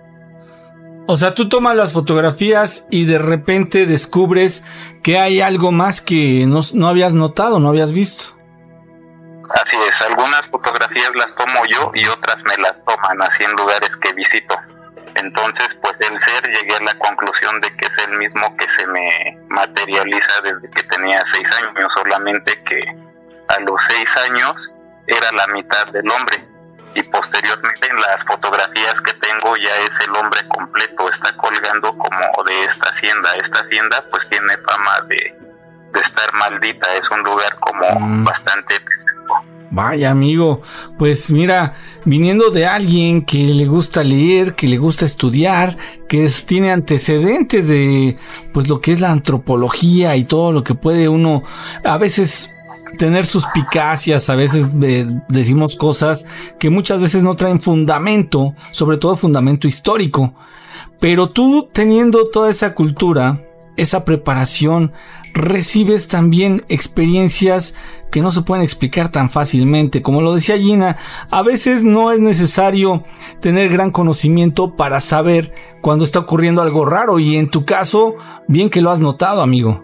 O sea, tú tomas las fotografías y de repente descubres que hay algo más que no habías notado, no habías visto. Así es, algunas fotografías las tomo yo y otras me las toman así en lugares que visito. Entonces, pues el ser, llegué a la conclusión de que es el mismo que se me materializa desde que tenía 6 años, solamente que a los 6 años era la mitad del hombre. Y posteriormente en las fotografías que tengo ya es el hombre completo, está colgando como de esta hacienda. Esta hacienda pues tiene fama de estar maldita, es un lugar como bastante... Vaya amigo, pues mira, viniendo de alguien que le gusta leer, que le gusta estudiar, que tiene antecedentes de pues lo que es la antropología y todo lo que puede uno a veces... tener suspicacias, a veces decimos cosas que muchas veces no traen fundamento, sobre todo fundamento histórico, pero tú teniendo toda esa cultura, esa preparación, recibes también experiencias que no se pueden explicar tan fácilmente. Como lo decía Gina, a veces no es necesario tener gran conocimiento para saber cuando está ocurriendo algo raro, y en tu caso, bien que lo has notado, amigo.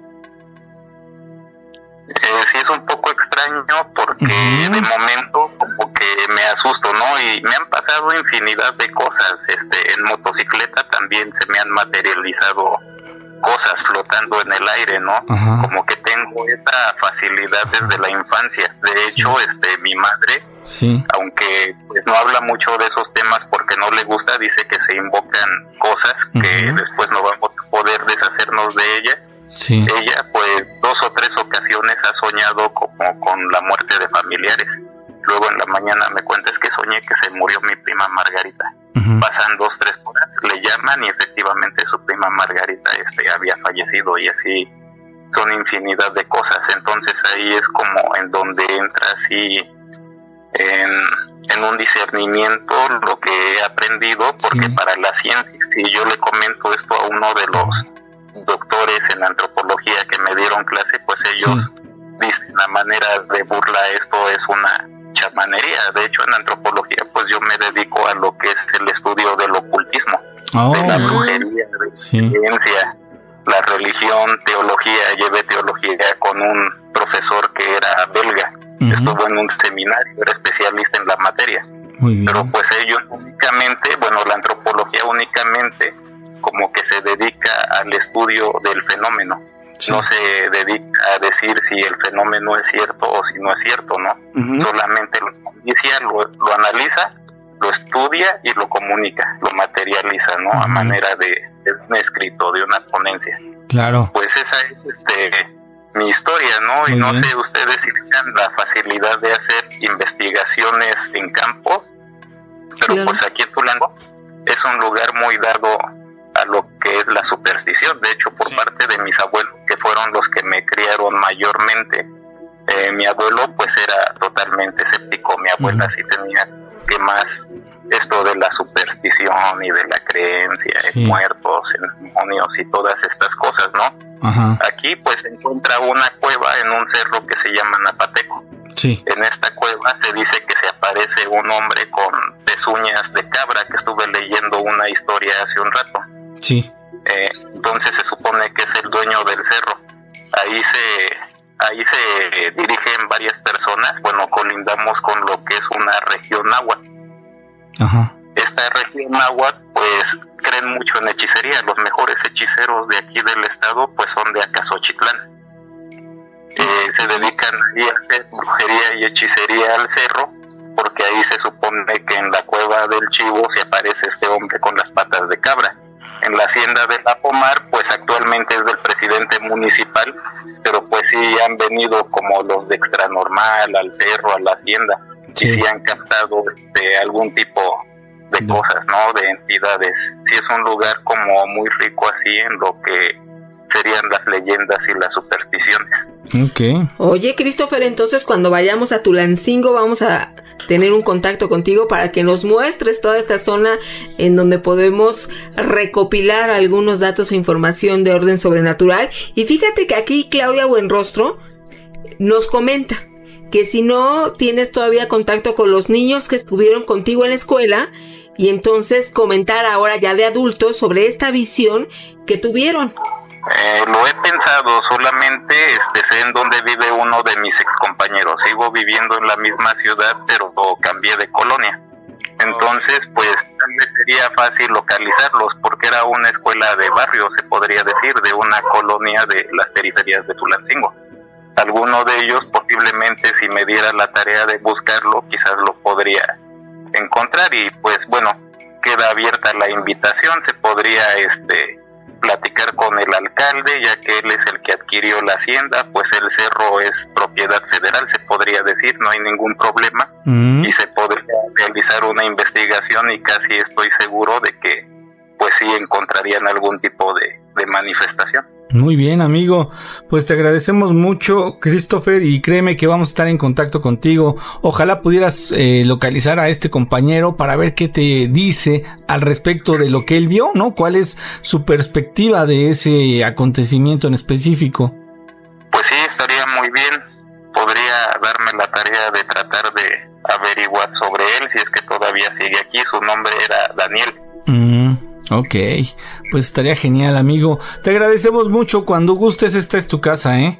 Sí, es un poco extraño porque de momento como que me asusto, ¿no? Y me han pasado infinidad de cosas. En motocicleta también se me han materializado cosas flotando en el aire, ¿no? Ajá. Como que tengo esa facilidad desde la infancia. De hecho, mi madre, aunque pues no habla mucho de esos temas porque no le gusta, dice que se invocan cosas que después no vamos a poder deshacernos de ellas. Sí. Ella pues 2 o 3 ocasiones ha soñado como con la muerte de familiares. Luego en la mañana me cuenta, es que soñé que se murió mi prima Margarita. Pasan 2 o 3 horas, le llaman y efectivamente su prima Margarita había fallecido, y así son infinidad de cosas. Entonces ahí es como en donde entra así en un discernimiento lo que he aprendido, porque para la ciencia, si yo le comento esto a uno de los doctores en antropología que me dieron clase, pues ellos dicen a manera de burla, esto es una chamanería. De hecho en antropología pues yo me dedico a lo que es el estudio del ocultismo, de la brujería, de la ciencia, la religión, teología. Llevé teología con un profesor que era belga, estuvo en un seminario, era especialista en la materia. Pero pues ellos únicamente, bueno, la antropología únicamente como que se dedica al estudio del fenómeno, no se dedica a decir si el fenómeno es cierto o si no es cierto, ¿no? Solamente lo inicia, lo analiza, lo estudia y lo comunica, lo materializa, ¿no? A manera de un escrito, de una ponencia. Claro. Pues esa es mi historia, ¿no? Y no sé ustedes si tengan la facilidad de hacer investigaciones en campo, pero pues aquí en Tulango es un lugar muy dado a lo que es la superstición. De hecho, por parte de mis abuelos, que fueron los que me criaron mayormente, mi abuelo pues era totalmente escéptico, mi abuela sí tenía que más esto de la superstición y de la creencia en muertos, en demonios y todas estas cosas, ¿no? Ajá. Aquí pues se encuentra una cueva en un cerro que se llama Napateco. Sí. En esta cueva se dice que se aparece un hombre con pezuñas de cabra, que estuve leyendo una historia hace un rato. Sí. Entonces se supone que es el dueño del cerro. Ahí se dirigen varias personas. Bueno, colindamos con lo que es una región náhuatl. Ajá. Esta región náhuatl pues creen mucho en hechicería. Los mejores hechiceros de aquí del estado pues son de Acasochitlán. Se dedican ahí a hacer brujería y hechicería al cerro, porque ahí se supone que en la cueva del Chivo se aparece este hombre con las patas de cabra. En la hacienda de La Pomar pues actualmente es del presidente municipal, pero pues sí han venido como los de Extranormal al cerro, a la hacienda, y sí han captado algún tipo de cosas, ¿no? De entidades. Sí es un lugar como muy rico así en lo que serían las leyendas y las supersticiones. Okay. Oye, Christopher, entonces cuando vayamos a Tulancingo vamos a tener un contacto contigo para que nos muestres toda esta zona en donde podemos recopilar algunos datos e información de orden sobrenatural. Y fíjate que aquí Claudia Buenrostro nos comenta que si no tienes todavía contacto con los niños que estuvieron contigo en la escuela, y entonces comentar ahora ya de adultos sobre esta visión que tuvieron. Lo he pensado, solamente sé en dónde vive uno de mis excompañeros. Sigo viviendo en la misma ciudad, pero cambié de colonia. Entonces, pues tal vez sería fácil localizarlos, porque era una escuela de barrio, se podría decir, de una colonia de las periferias de Tulancingo. Alguno de ellos, posiblemente, si me diera la tarea de buscarlo, quizás lo podría encontrar. Y pues bueno, queda abierta la invitación. Se podría platicar con el alcalde, ya que él es el que adquirió la hacienda. Pues el cerro es propiedad federal, se podría decir, no hay ningún problema. Y se podría realizar una investigación, y casi estoy seguro de que pues sí encontrarían algún tipo de manifestación. Muy bien, amigo, pues te agradecemos mucho, Christopher, y créeme que vamos a estar en contacto contigo. Ojalá pudieras localizar a este compañero para ver qué te dice al respecto de lo que él vio, ¿no? ¿Cuál es su perspectiva de ese acontecimiento en específico? Pues sí, estaría muy bien. Podría darme la tarea de tratar de averiguar sobre él, si es que todavía sigue aquí. Su nombre era Daniel. Ok, pues estaría genial, amigo. Te agradecemos mucho. Cuando gustes, esta es tu casa, ¿eh?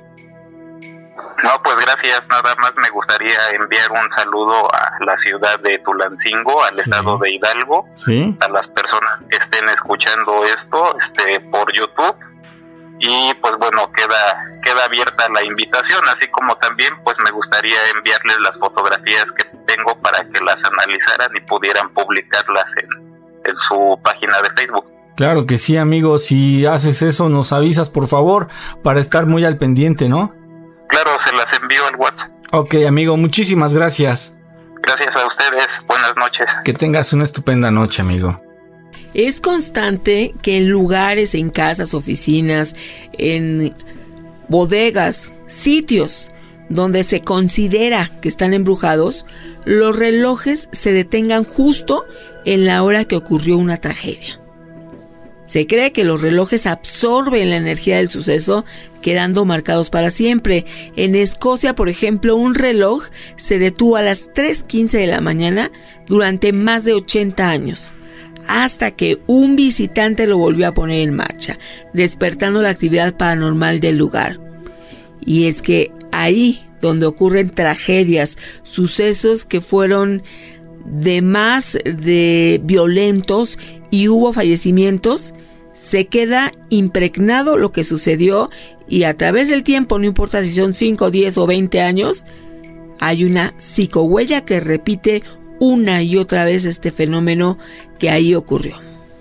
No, pues gracias. Nada más me gustaría enviar un saludo a la ciudad de Tulancingo, al estado de Hidalgo, a las personas que estén escuchando esto por YouTube. Y pues bueno, queda abierta la invitación, así como también pues me gustaría enviarles las fotografías que tengo para que las analizaran y pudieran publicarlas en su página de Facebook. Claro que sí, amigo. Si haces eso, nos avisas, por favor, para estar muy al pendiente, ¿no? Claro, se las envío al WhatsApp. Ok, amigo, muchísimas gracias. Gracias a ustedes. Buenas noches. Que tengas una estupenda noche, amigo. Es constante que en lugares, en casas, oficinas, en bodegas, sitios donde se considera que están embrujados, los relojes se detengan justo en la hora que ocurrió una tragedia. Se cree que los relojes absorben la energía del suceso, quedando marcados para siempre. En Escocia, por ejemplo, un reloj se detuvo a las 3:15 de la mañana durante más de 80 años, hasta que un visitante lo volvió a poner en marcha, despertando la actividad paranormal del lugar. Y es que ahí donde ocurren tragedias, sucesos que fueron de más de violentos y hubo fallecimientos, se queda impregnado lo que sucedió, y a través del tiempo, no importa si son 5, 10 o 20 años, hay una psicohuella que repite una y otra vez este fenómeno que ahí ocurrió.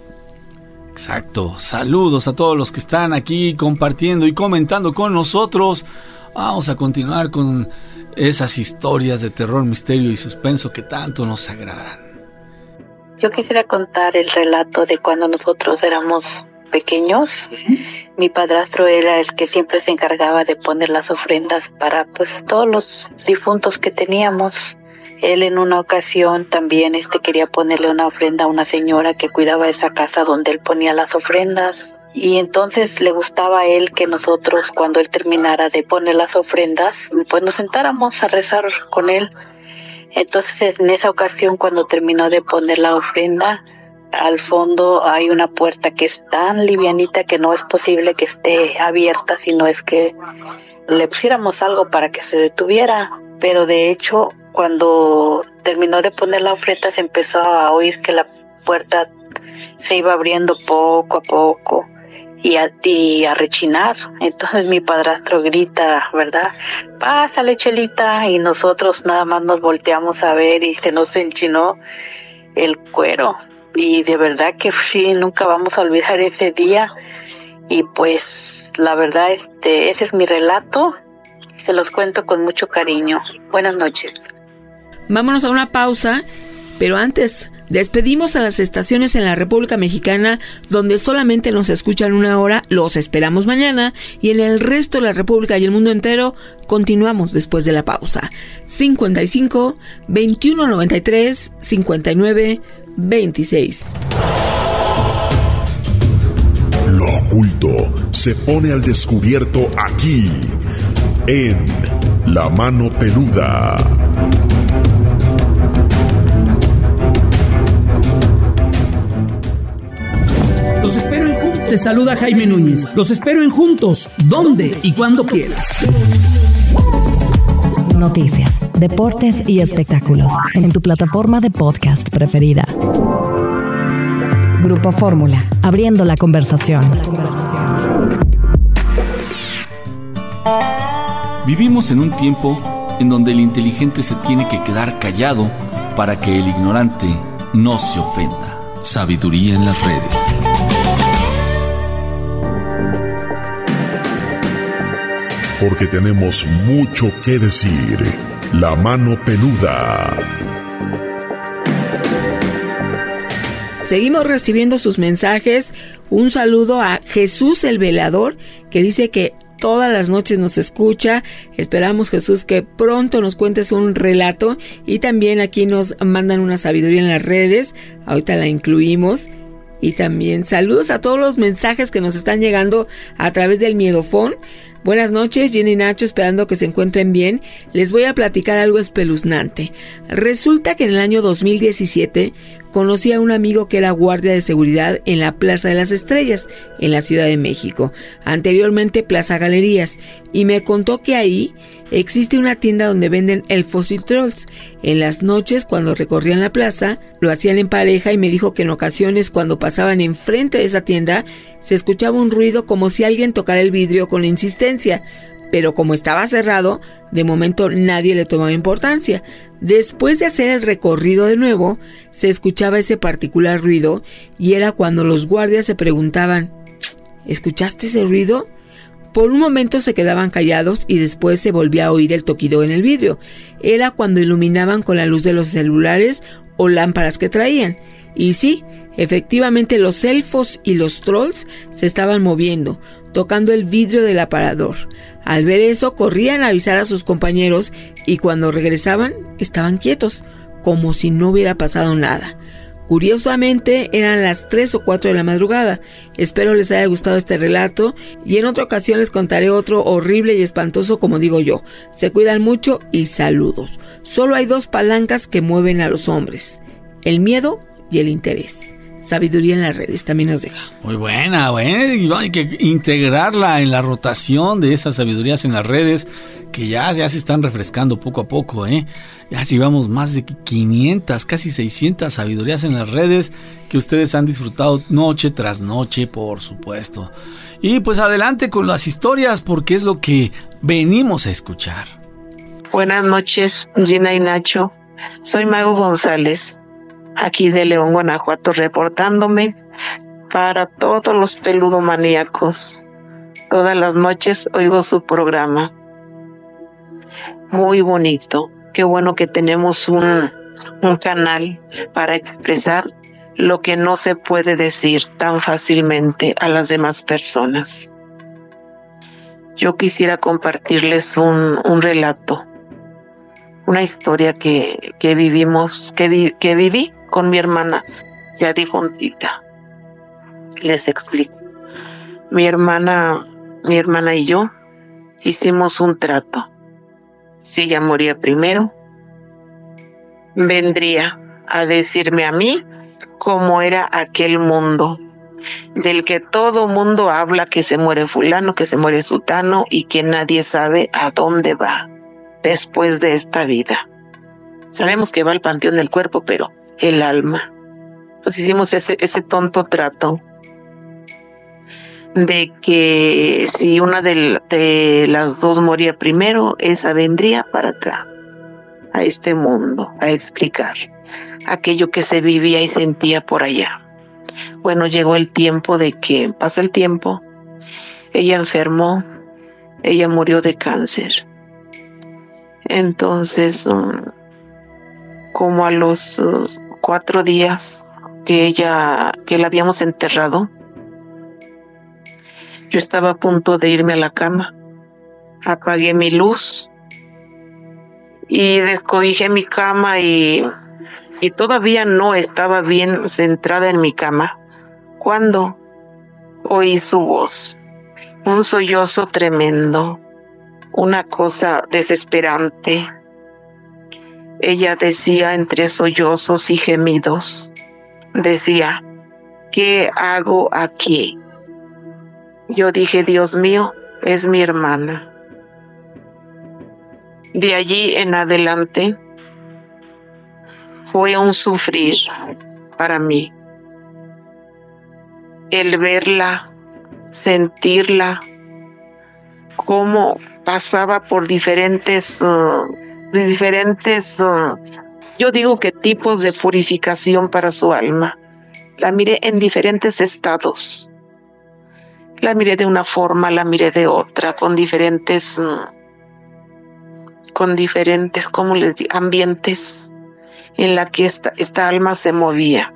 Exacto. Saludos a todos los que están aquí compartiendo y comentando con nosotros. Vamos a continuar con esas historias de terror, misterio y suspenso que tanto nos agradan. Yo quisiera contar el relato de cuando nosotros éramos pequeños. Mi padrastro era el que siempre se encargaba de poner las ofrendas para pues todos los difuntos que teníamos. Él en una ocasión también quería ponerle una ofrenda a una señora que cuidaba esa casa donde él ponía las ofrendas. Y entonces le gustaba a él que nosotros, cuando él terminara de poner las ofrendas, pues nos sentáramos a rezar con él. Entonces en esa ocasión, cuando terminó de poner la ofrenda, al fondo hay una puerta que es tan livianita que no es posible que esté abierta, sino es que le pusiéramos algo para que se detuviera. Pero de hecho, cuando terminó de poner la ofrenda, se empezó a oír que la puerta se iba abriendo poco a poco y a rechinar. Entonces mi padrastro grita, ¿verdad? Pásale, Chelita. Y nosotros nada más nos volteamos a ver y se nos enchinó el cuero. Y de verdad que sí, nunca vamos a olvidar ese día. Y pues la verdad, ese es mi relato. Se los cuento con mucho cariño. Buenas noches. Vámonos a una pausa, pero antes despedimos a las estaciones en la República Mexicana donde solamente nos escuchan 1 hora. Los esperamos mañana, y en el resto de la República y el mundo entero continuamos después de la pausa. 55 21 93 59 26. Lo oculto se pone al descubierto aquí, en La Mano Peluda. Los espero en Juntos. Te saluda Jaime Núñez. Los espero en Juntos, donde y cuando quieras. Noticias, deportes y espectáculos en tu plataforma de podcast preferida. Grupo Fórmula, abriendo la conversación. Vivimos en un tiempo en donde el inteligente se tiene que quedar callado para que el ignorante no se ofenda. Sabiduría en las redes. Porque tenemos mucho que decir. La Mano Peluda. Seguimos recibiendo sus mensajes. Un saludo a Jesús el Velador, que dice que todas las noches nos escucha. Esperamos, Jesús, que pronto nos cuentes un relato. Y también aquí nos mandan una sabiduría en las redes. Ahorita la incluimos. Y también saludos a todos los mensajes que nos están llegando a través del Miedofón. Buenas noches, Jenny y Nacho, esperando que se encuentren bien. Les voy a platicar algo espeluznante. Resulta que en el año 2017 conocí a un amigo que era guardia de seguridad en la Plaza de las Estrellas, en la Ciudad de México, anteriormente Plaza Galerías, y me contó que ahí existe una tienda donde venden elfos y trolls. En las noches, cuando recorrían la plaza, lo hacían en pareja, y me dijo que en ocasiones, cuando pasaban enfrente de esa tienda, se escuchaba un ruido como si alguien tocara el vidrio con insistencia, pero como estaba cerrado, de momento nadie le tomaba importancia. Después de hacer el recorrido de nuevo, se escuchaba ese particular ruido, y era cuando los guardias se preguntaban: ¿escuchaste ese ruido? Por un momento se quedaban callados y después se volvía a oír el toquido en el vidrio. Era cuando iluminaban con la luz de los celulares o lámparas que traían. Y sí, efectivamente los elfos y los trolls se estaban moviendo, tocando el vidrio del aparador. Al ver eso, corrían a avisar a sus compañeros, y cuando regresaban estaban quietos, como si no hubiera pasado nada. Curiosamente, eran las 3 o 4 de la madrugada. Espero les haya gustado este relato, y en otra ocasión les contaré otro horrible y espantoso, como digo yo. Se cuidan mucho y saludos. Solo hay 2 palancas que mueven a los hombres: el miedo y el interés. Sabiduría en las redes también nos deja. Muy buena, y hay que integrarla en la rotación de esas sabidurías en las redes, que ya se están refrescando poco a poco, Ya llevamos más de 500, casi 600 sabidurías en las redes que ustedes han disfrutado noche tras noche, por supuesto. Y pues adelante con las historias, porque es lo que venimos a escuchar. Buenas noches, Gina y Nacho. Soy Mago González, aquí de León, Guanajuato, reportándome para todos los peludomaníacos. Todas las noches oigo su programa. Muy bonito. Qué bueno que tenemos un canal para expresar lo que no se puede decir tan fácilmente a las demás personas. Yo quisiera compartirles un relato, una historia que viví con mi hermana ya difuntita. Les explico. Mi hermana y yo hicimos un trato. Si ella moría primero, vendría a decirme a mí cómo era aquel mundo del que todo mundo habla, que se muere fulano, que se muere sutano y que nadie sabe a dónde va después de esta vida. Sabemos que va al panteón del cuerpo, pero el alma. Pues hicimos ese tonto trato de que si una de las dos moría primero, esa vendría para acá, a este mundo, a explicar aquello que se vivía y sentía por allá. Bueno, llegó el tiempo pasó el tiempo, ella enfermó, ella murió de cáncer. Entonces, como a los 4 días que la habíamos enterrado, yo estaba a punto de irme a la cama. Apagué mi luz y descobijé mi cama y todavía no estaba bien centrada en mi cama cuando oí su voz, un sollozo tremendo, una cosa desesperante. Ella decía entre sollozos y gemidos, decía, ¿qué hago aquí? Yo dije, Dios mío, es mi hermana. De allí en adelante fue un sufrir para mí. El verla, sentirla, cómo pasaba por diferentes, yo digo que tipos de purificación para su alma. La miré en diferentes estados. La miré de una forma, la miré de otra, con diferentes, ¿cómo les digo? Ambientes en la que esta alma se movía.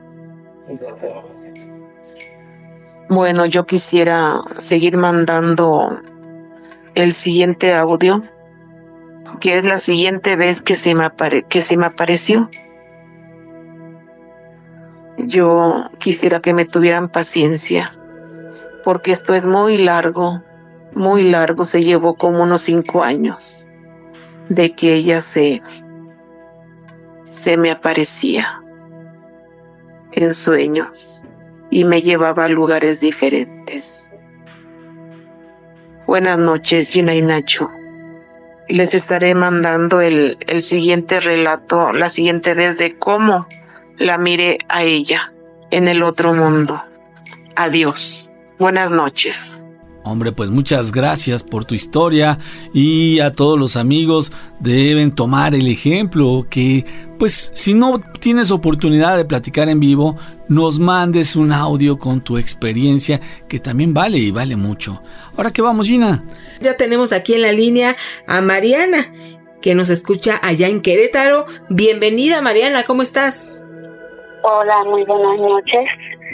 Bueno, yo quisiera seguir mandando el siguiente audio, que es la siguiente vez que se me apareció. Yo quisiera que me tuvieran paciencia, porque esto es muy largo, se llevó como unos 5 años de que ella se me aparecía en sueños y me llevaba a lugares diferentes. Buenas noches, Gina y Nacho. Les estaré mandando el siguiente relato, la siguiente vez de cómo la miré a ella en el otro mundo. Adiós. Buenas noches. Hombre, pues muchas gracias por tu historia, y a todos los amigos deben tomar el ejemplo que, pues, si no tienes oportunidad de platicar en vivo, nos mandes un audio con tu experiencia, que también vale y vale mucho. Ahora que vamos, Gina. Ya tenemos aquí en la línea a Mariana, que nos escucha allá en Querétaro. Bienvenida, Mariana, ¿cómo estás? Hola, muy buenas noches.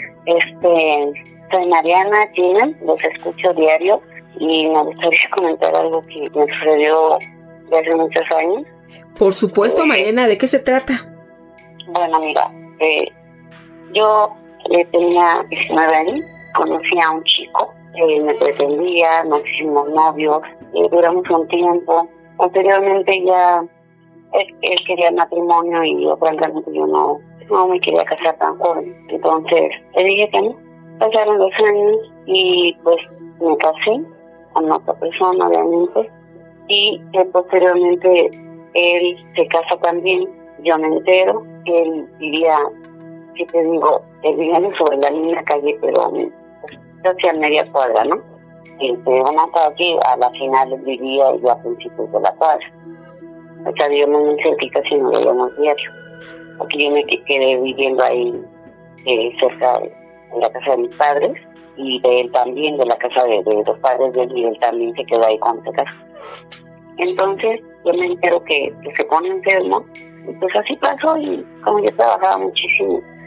Soy Mariana, Gina, los escucho diario y me gustaría comentar algo que me sucedió hace muchos años. Por supuesto, Mariana, ¿de qué se trata? Bueno, mira, yo tenía 19 años, conocí a un chico, me pretendía, nos hicimos novios, duramos un tiempo. Posteriormente ya él quería matrimonio y yo francamente yo no me quería casar tan joven. Entonces le dije que no. Pasaron 2 años y pues me casé con otra persona, obviamente, y posteriormente él se casa también. Yo me entero, él vivía, ¿qué te digo? Él vivía sobre la misma calle, pero casi a media cuadra, ¿no? Una calle, a la final vivía yo a principios de la cuadra. O sea, yo no me sentí casi no veíamos diario, porque yo me quedé viviendo ahí cerca de la casa de mis padres, y de él también, de la casa de los padres de él, y él también se quedó ahí con esa casa. Entonces yo me entero que se pone enfermo, y pues así pasó, y como yo trabajaba muchísimo,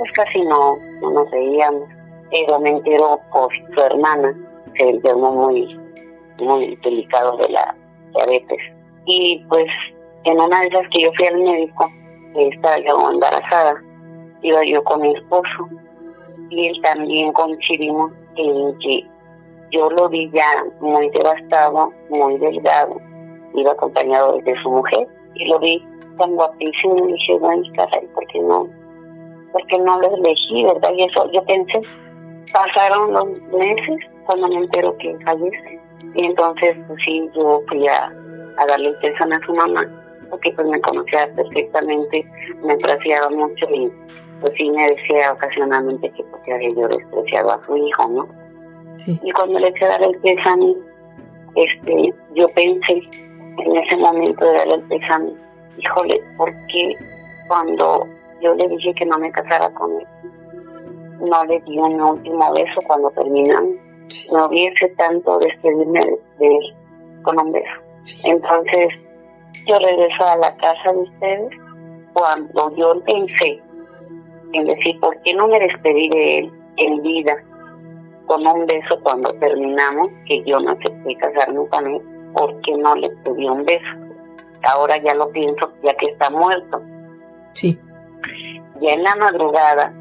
pues casi no nos veíamos. Pero me enteró por su hermana, se enfermó muy delicado de la diabetes. Y pues en una de esas que yo fui al médico, estaba yo embarazada, iba yo con mi esposo y él también coincidimos en que yo lo vi ya muy devastado, muy delgado, iba acompañado de su mujer y lo vi tan guapísimo y dije, bueno, caray, ¿por qué no lo elegí, verdad? Y eso yo pensé. Pasaron los meses cuando me entero que fallece y entonces pues sí, yo fui a darle el pésame a su mamá porque pues me conocía perfectamente, me apreciaba mucho y pues sí me decía ocasionalmente que porque había yo despreciado a su hijo, ¿no? Sí. Y cuando le eché a dar el pésame, yo pensé en ese momento de darle el pésame, híjole, ¿por qué cuando yo le dije que no me casara con él, no le di un último beso cuando terminamos? Sí. No hubiese tanto despedirme de él con un beso. Sí. Entonces, yo regreso a la casa de ustedes cuando yo pensé en decir, ¿por qué no me despedí de él en vida con un beso cuando terminamos? Que yo no acepté casarme con él, ¿por qué no le pedí un beso? Ahora ya lo pienso, ya que está muerto. Sí. Ya en la madrugada,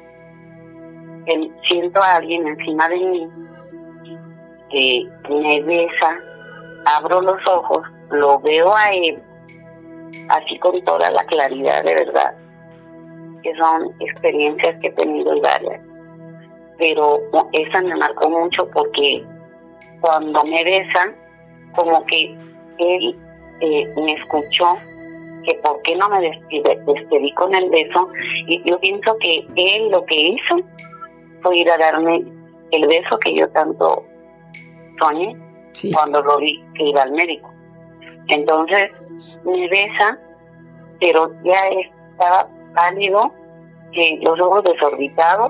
siento a alguien encima de mí que me besa, abro los ojos, lo veo a él, así con toda la claridad de verdad, que son experiencias que he tenido y varias, pero esa me marcó mucho porque cuando me besan, como que él me escuchó que por qué no me despedí con el beso, y yo pienso que él lo que hizo fue ir a darme el beso que yo tanto soñé. Sí. Cuando lo vi que iba al médico. Entonces me besa, pero ya estaba pálido, los ojos desorbitados,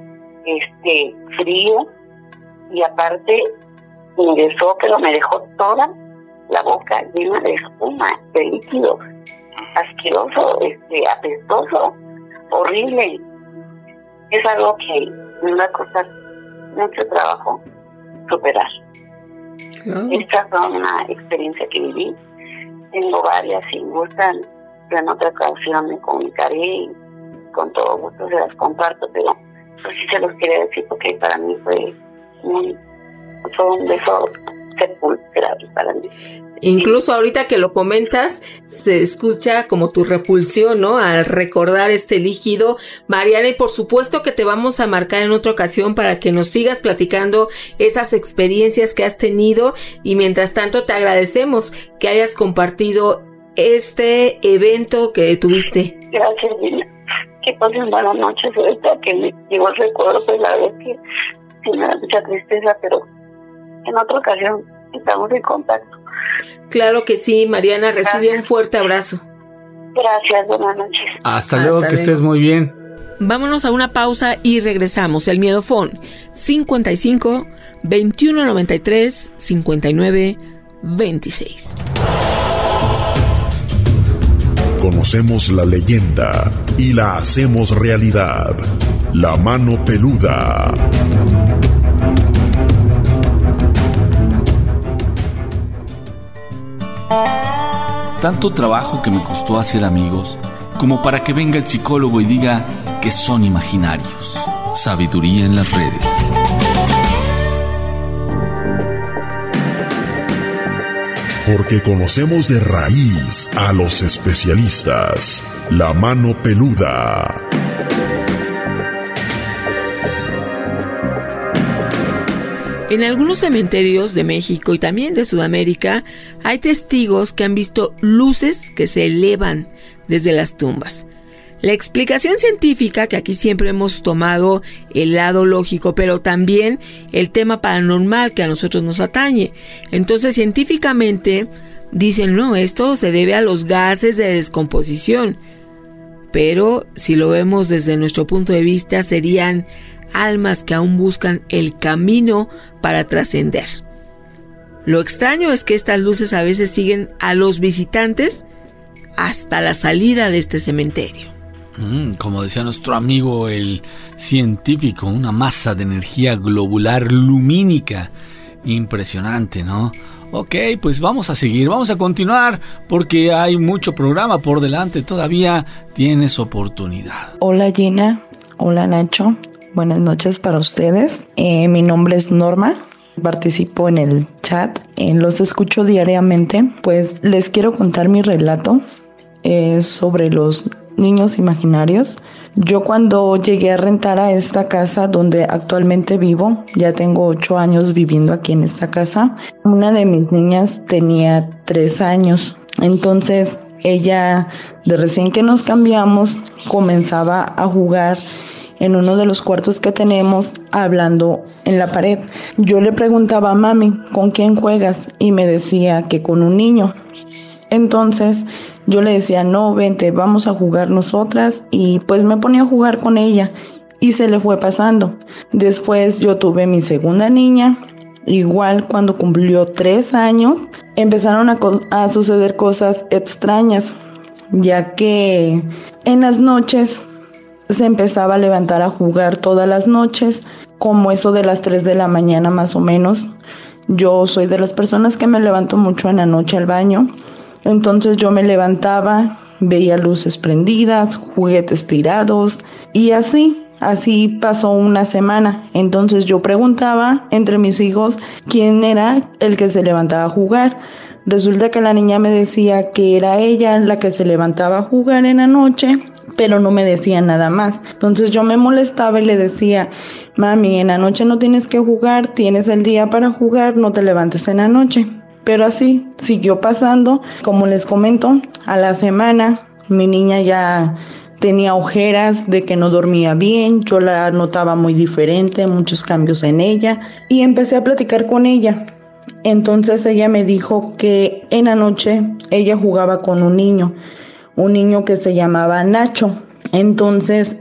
frío, y aparte me besó, pero me dejó toda la boca llena de espuma, de líquidos, asqueroso, apestoso, horrible. Es algo que me va a costar mucho trabajo superar. Claro. Esta fue una experiencia que viví. Tengo varias, si gustan, en otra ocasión me comunicaré y con todo gusto se las comparto, pero pues sí se los quería decir porque para mí fue un beso sepulcral para mí. Incluso ahorita que lo comentas, se escucha como tu repulsión, ¿no? Al recordar este líquido. Mariana, y por supuesto que te vamos a marcar en otra ocasión para que nos sigas platicando esas experiencias que has tenido, y mientras tanto te agradecemos que hayas compartido este evento que tuviste. Gracias, Gina. Que pasen buenas noches. Ahorita que me llegó el recuerdo, pues la verdad que sí me da mucha tristeza, pero en otra ocasión estamos en contacto. Claro que sí, Mariana, recibe un fuerte abrazo. Gracias, buenas noches. Hasta luego, que estés muy bien. Vámonos a una pausa y regresamos. El Miedofón 55 21 93 59 26. Conocemos la leyenda y la hacemos realidad. La mano peluda. Tanto trabajo que me costó hacer amigos, como para que venga el psicólogo y diga que son imaginarios. Sabiduría en las redes. Porque conocemos de raíz a los especialistas. La mano peluda. En algunos cementerios de México y también de Sudamérica hay testigos que han visto luces que se elevan desde las tumbas. La explicación científica, que aquí siempre hemos tomado el lado lógico, pero también el tema paranormal que a nosotros nos atañe. Entonces, científicamente dicen, no, esto se debe a los gases de descomposición. Pero si lo vemos desde nuestro punto de vista, serían almas que aún buscan el camino para trascender. Lo extraño es que estas luces a veces siguen a los visitantes hasta la salida de este cementerio. Como decía nuestro amigo el científico, una masa de energía globular lumínica. Impresionante, ¿no? Ok, pues vamos a seguir, vamos a continuar porque hay mucho programa por delante, todavía tienes oportunidad. Hola Gina, hola Nacho, buenas noches para ustedes. Mi nombre es Norma, participo en el chat, los escucho diariamente. Pues les quiero contar mi relato sobre los niños imaginarios. Yo cuando llegué a rentar a esta casa donde actualmente vivo, ya tengo 8 años viviendo aquí en esta casa, una de mis niñas tenía 3 años. Entonces ella, de recién que nos cambiamos, comenzaba a jugar en uno de los cuartos que tenemos, hablando en la pared. Yo le preguntaba a mami, ¿con quién juegas? Y me decía que con un niño. Entonces yo le decía, no, vente, vamos a jugar nosotras, y pues me ponía a jugar con ella y se le fue pasando. Después yo tuve mi segunda niña, igual cuando cumplió 3 años, empezaron a suceder cosas extrañas, ya que en las noches se empezaba a levantar a jugar todas las noches, como eso de las 3 de la mañana más o menos. Yo soy de las personas que me levanto mucho en la noche al baño. Entonces yo me levantaba, veía luces prendidas, juguetes tirados y así pasó una semana. Entonces yo preguntaba entre mis hijos quién era el que se levantaba a jugar. Resulta que la niña me decía que era ella la que se levantaba a jugar en la noche, pero no me decía nada más. Entonces yo me molestaba y le decía, mami, en la noche no tienes que jugar, tienes el día para jugar, no te levantes en la noche. Pero así siguió pasando. Como les comento, a la semana mi niña ya tenía ojeras de que no dormía bien. Yo la notaba muy diferente, muchos cambios en ella, y empecé a platicar con ella. Entonces ella me dijo que en la noche ella jugaba con un niño que se llamaba Nacho. Entonces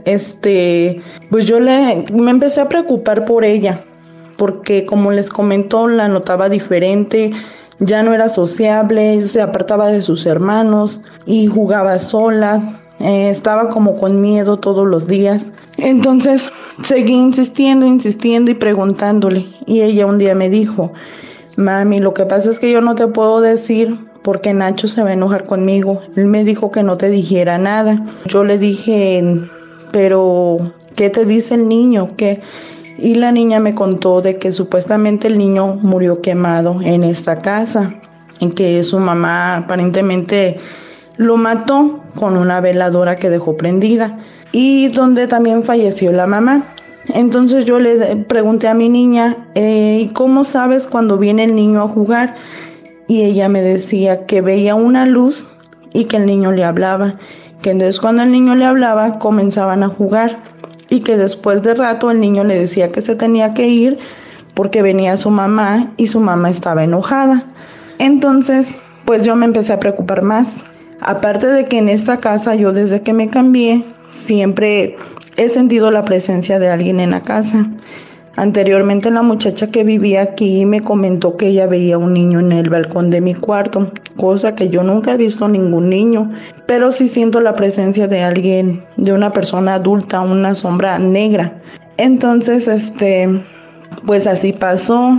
pues yo me empecé a preocupar por ella, porque como les comentó, la notaba diferente. Ya no era sociable, se apartaba de sus hermanos y jugaba sola. Estaba como con miedo todos los días. Entonces seguí insistiendo y preguntándole. Y ella un día me dijo, mami, lo que pasa es que yo no te puedo decir porque Nacho se va a enojar conmigo. Él me dijo que no te dijera nada. Yo le dije, pero ¿qué te dice el niño? ¿Qué? Y la niña me contó de que supuestamente el niño murió quemado en esta casa, en que su mamá aparentemente lo mató con una veladora que dejó prendida, y donde también falleció la mamá. Entonces yo le pregunté a mi niña, ¿y cómo sabes cuando viene el niño a jugar? Y ella me decía que veía una luz y que el niño le hablaba, que entonces cuando el niño le hablaba comenzaban a jugar, y que después de rato el niño le decía que se tenía que ir porque venía su mamá y su mamá estaba enojada. Entonces, pues yo me empecé a preocupar más. Aparte de que en esta casa, yo desde que me cambié, siempre he sentido la presencia de alguien en la casa. Anteriormente la muchacha que vivía aquí me comentó que ella veía un niño en el balcón de mi cuarto, cosa que yo nunca he visto ningún niño, pero sí siento la presencia de alguien, de una persona adulta, una sombra negra. Entonces, pues así pasó.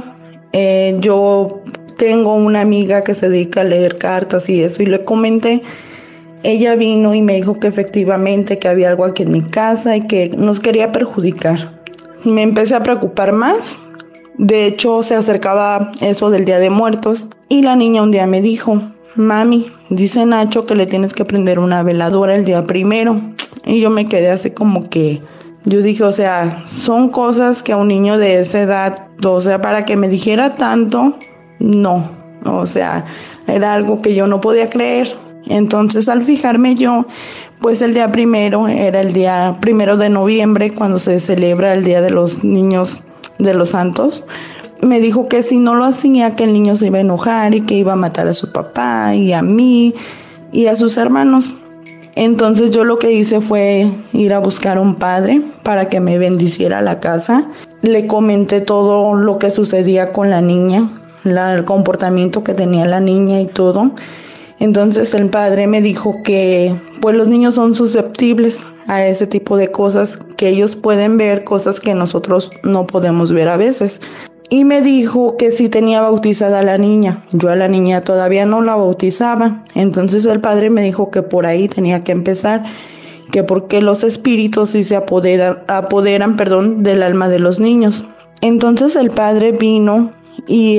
Yo tengo una amiga que se dedica a leer cartas y eso, y le comenté. Ella vino y me dijo que efectivamente que había algo aquí en mi casa y que nos quería perjudicar. Me empecé a preocupar más. De hecho, se acercaba eso del Día de Muertos y la niña un día me dijo, mami, dice Nacho que le tienes que prender una veladora el día 1. Y yo me quedé así como que, yo dije, o sea, son cosas que a un niño de esa edad, o sea, para que me dijera tanto, no, o sea, era algo que yo no podía creer. Entonces, al fijarme yo, pues el día 1 era el día 1 de noviembre, cuando se celebra el Día de los Niños de los Santos. Me dijo que si no lo hacía, que el niño se iba a enojar y que iba a matar a su papá y a mí y a sus hermanos. Entonces yo lo que hice fue ir a buscar a un padre para que me bendiciera la casa. Le comenté todo lo que sucedía con la niña, el comportamiento que tenía la niña y todo. Entonces el padre me dijo que pues los niños son susceptibles a ese tipo de cosas que ellos pueden ver, cosas que nosotros no podemos ver a veces. Y me dijo que sí tenía bautizada a la niña. Yo a la niña todavía no la bautizaba. Entonces el padre me dijo que por ahí tenía que empezar, que porque los espíritus sí se apoderan del alma de los niños. Entonces el padre vino y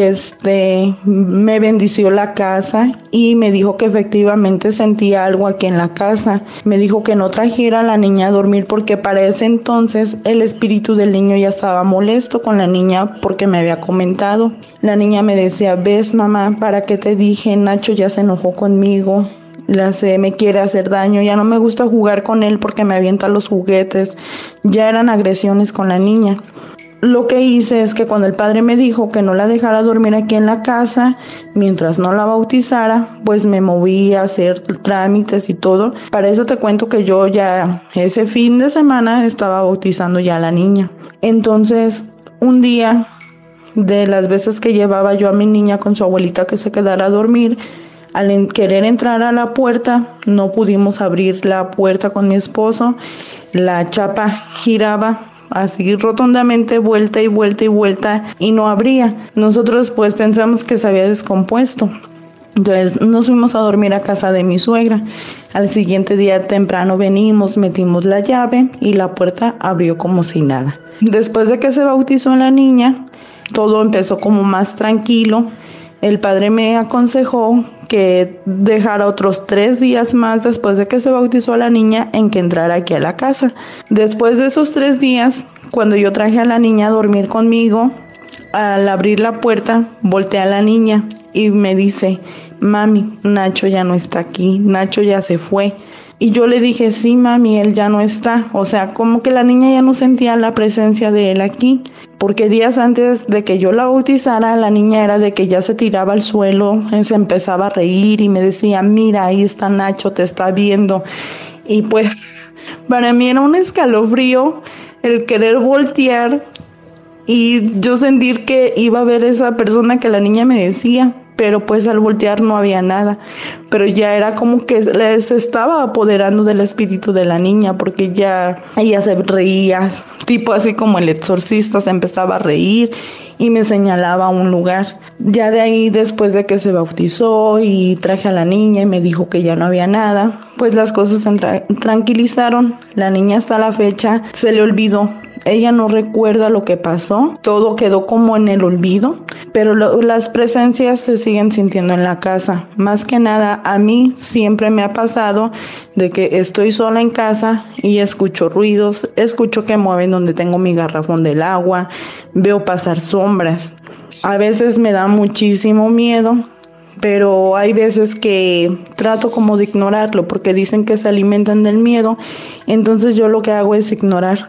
me bendició la casa y me dijo que efectivamente sentía algo aquí en la casa. Me dijo que no trajera a la niña a dormir porque para ese entonces el espíritu del niño ya estaba molesto con la niña porque me había comentado. La niña me decía, ves mamá, ¿para qué te dije? Nacho ya se enojó conmigo. Me quiere hacer daño, ya no me gusta jugar con él porque me avienta los juguetes. Ya eran agresiones con la niña. Lo que hice es que cuando el padre me dijo que no la dejara dormir aquí en la casa, mientras no la bautizara, pues me moví a hacer trámites y todo. Para eso te cuento que yo ya ese fin de semana estaba bautizando ya a la niña. Entonces, un día, de las veces que llevaba yo a mi niña con su abuelita que se quedara a dormir, al querer entrar a la puerta, no pudimos abrir la puerta con mi esposo. La chapa giraba así rotundamente, vuelta y vuelta y vuelta, y no abría. Nosotros pues pensamos que se había descompuesto. Entonces nos fuimos a dormir a casa de mi suegra. Al siguiente día temprano venimos, metimos la llave y la puerta abrió como si nada. Después de que se bautizó la niña, todo empezó como más tranquilo. El padre me aconsejó que dejara otros 3 días más después de que se bautizó a la niña en que entrara aquí a la casa. Después de esos 3 días, cuando yo traje a la niña a dormir conmigo, al abrir la puerta, volteé a la niña y me dice, mami, Nacho ya no está aquí, Nacho ya se fue. Y yo le dije, sí, mami, él ya no está. O sea, como que la niña ya no sentía la presencia de él aquí. Porque días antes de que yo la bautizara, la niña era de que ya se tiraba al suelo, se empezaba a reír y me decía, mira, ahí está Nacho, te está viendo. Y pues, para mí era un escalofrío el querer voltear y yo sentir que iba a ver esa persona que la niña me decía. Pero pues al voltear no había nada, pero ya era como que se estaba apoderando del espíritu de la niña, porque ya ella se reía, tipo así como el exorcista, se empezaba a reír y me señalaba un lugar. Ya de ahí, después de que se bautizó y traje a la niña y me dijo que ya no había nada, pues las cosas se tranquilizaron. La niña hasta la fecha se le olvidó. Ella no recuerda lo que pasó, todo quedó como en el olvido, pero las presencias se siguen sintiendo en la casa. Más que nada, a mí siempre me ha pasado de que estoy sola en casa y escucho ruidos, escucho que mueven donde tengo mi garrafón del agua, veo pasar sombras. A veces me da muchísimo miedo, pero hay veces que trato como de ignorarlo porque dicen que se alimentan del miedo, entonces yo lo que hago es ignorar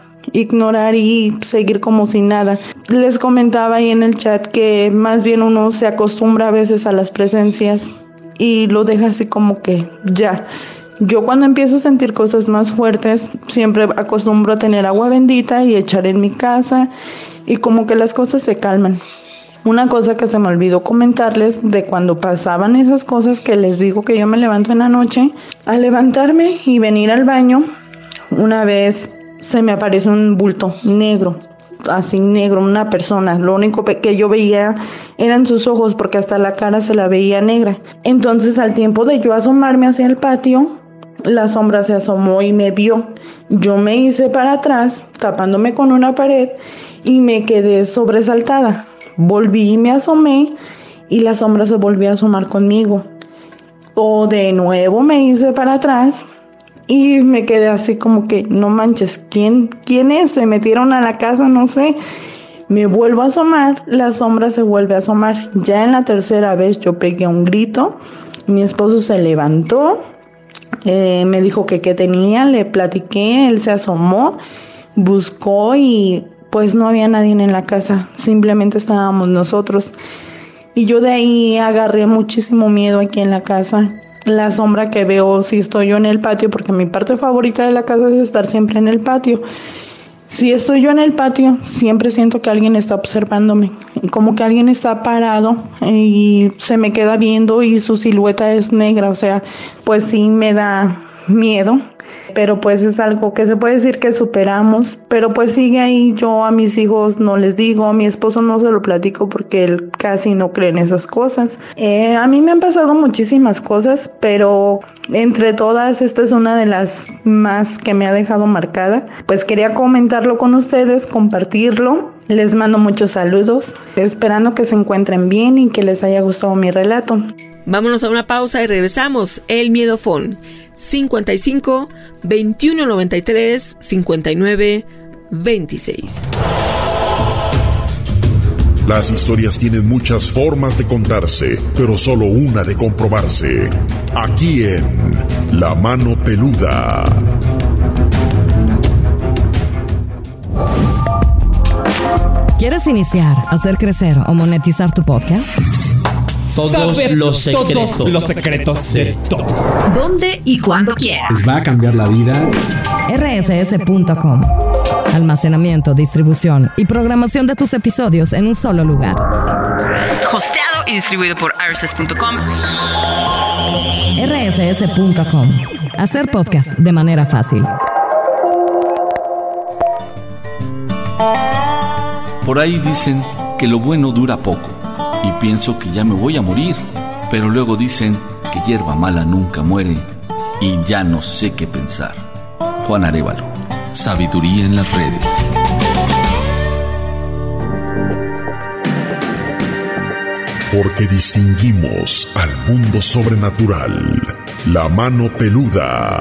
y seguir como si nada. Les comentaba ahí en el chat que más bien uno se acostumbra a veces a las presencias y lo deja así como que ya. Yo cuando empiezo a sentir cosas más fuertes siempre acostumbro a tener agua bendita y echar en mi casa y como que las cosas se calman. Una cosa que se me olvidó comentarles de cuando pasaban esas cosas que les digo que yo me levanto en la noche, al levantarme y venir al baño, una vez se me apareció un bulto negro, así negro, una persona. Lo único que yo veía eran sus ojos porque hasta la cara se la veía negra. Entonces al tiempo de yo asomarme hacia el patio, la sombra se asomó y me vio. Yo me hice para atrás, tapándome con una pared y me quedé sobresaltada. Volví y me asomé y la sombra se volvió a asomar conmigo. O de nuevo me hice para atrás y me quedé así como que, no manches, ¿quién es? Se metieron a la casa, no sé. Me vuelvo a asomar, la sombra se vuelve a asomar. Ya en la tercera vez yo pegué un grito, mi esposo se levantó, me dijo que qué tenía, le platiqué, él se asomó, buscó y pues no había nadie en la casa, simplemente estábamos nosotros. Y yo de ahí agarré muchísimo miedo aquí en la casa. La sombra que veo si estoy yo en el patio, porque mi parte favorita de la casa es estar siempre en el patio. Si estoy yo en el patio, siempre siento que alguien está observándome, como que alguien está parado y se me queda viendo y su silueta es negra, o sea, pues sí me da miedo. pero pues es algo que se puede decir que superamos, pero pues sigue ahí. Yo a mis hijos no les digo, a mi esposo no se lo platico porque él casi no cree en esas cosas. A mí me han pasado muchísimas cosas, pero entre todas esta es una de las más que me ha dejado marcada. Pues quería comentarlo con ustedes, compartirlo. Les mando muchos saludos, esperando que se encuentren bien y que les haya gustado mi relato. Vámonos a una pausa y regresamos. El Miedofón 55 21 93 59 26. Las historias tienen muchas formas de contarse, pero solo una de comprobarse. Aquí en La Mano Peluda. ¿Quieres iniciar, hacer crecer o monetizar tu podcast? Todos los secretos de todos. ¿Dónde y cuándo quieras? Les va a cambiar la vida. rss.com. Almacenamiento, distribución y programación de tus episodios en un solo lugar. Hosteado y distribuido por rss.com. rss.com. Hacer podcast de manera fácil. Por ahí dicen que lo bueno dura poco y pienso que ya me voy a morir, pero luego dicen que hierba mala nunca muere y ya no sé qué pensar. Juan Arévalo, sabiduría en las redes. Porque distinguimos al mundo sobrenatural. La Mano Peluda.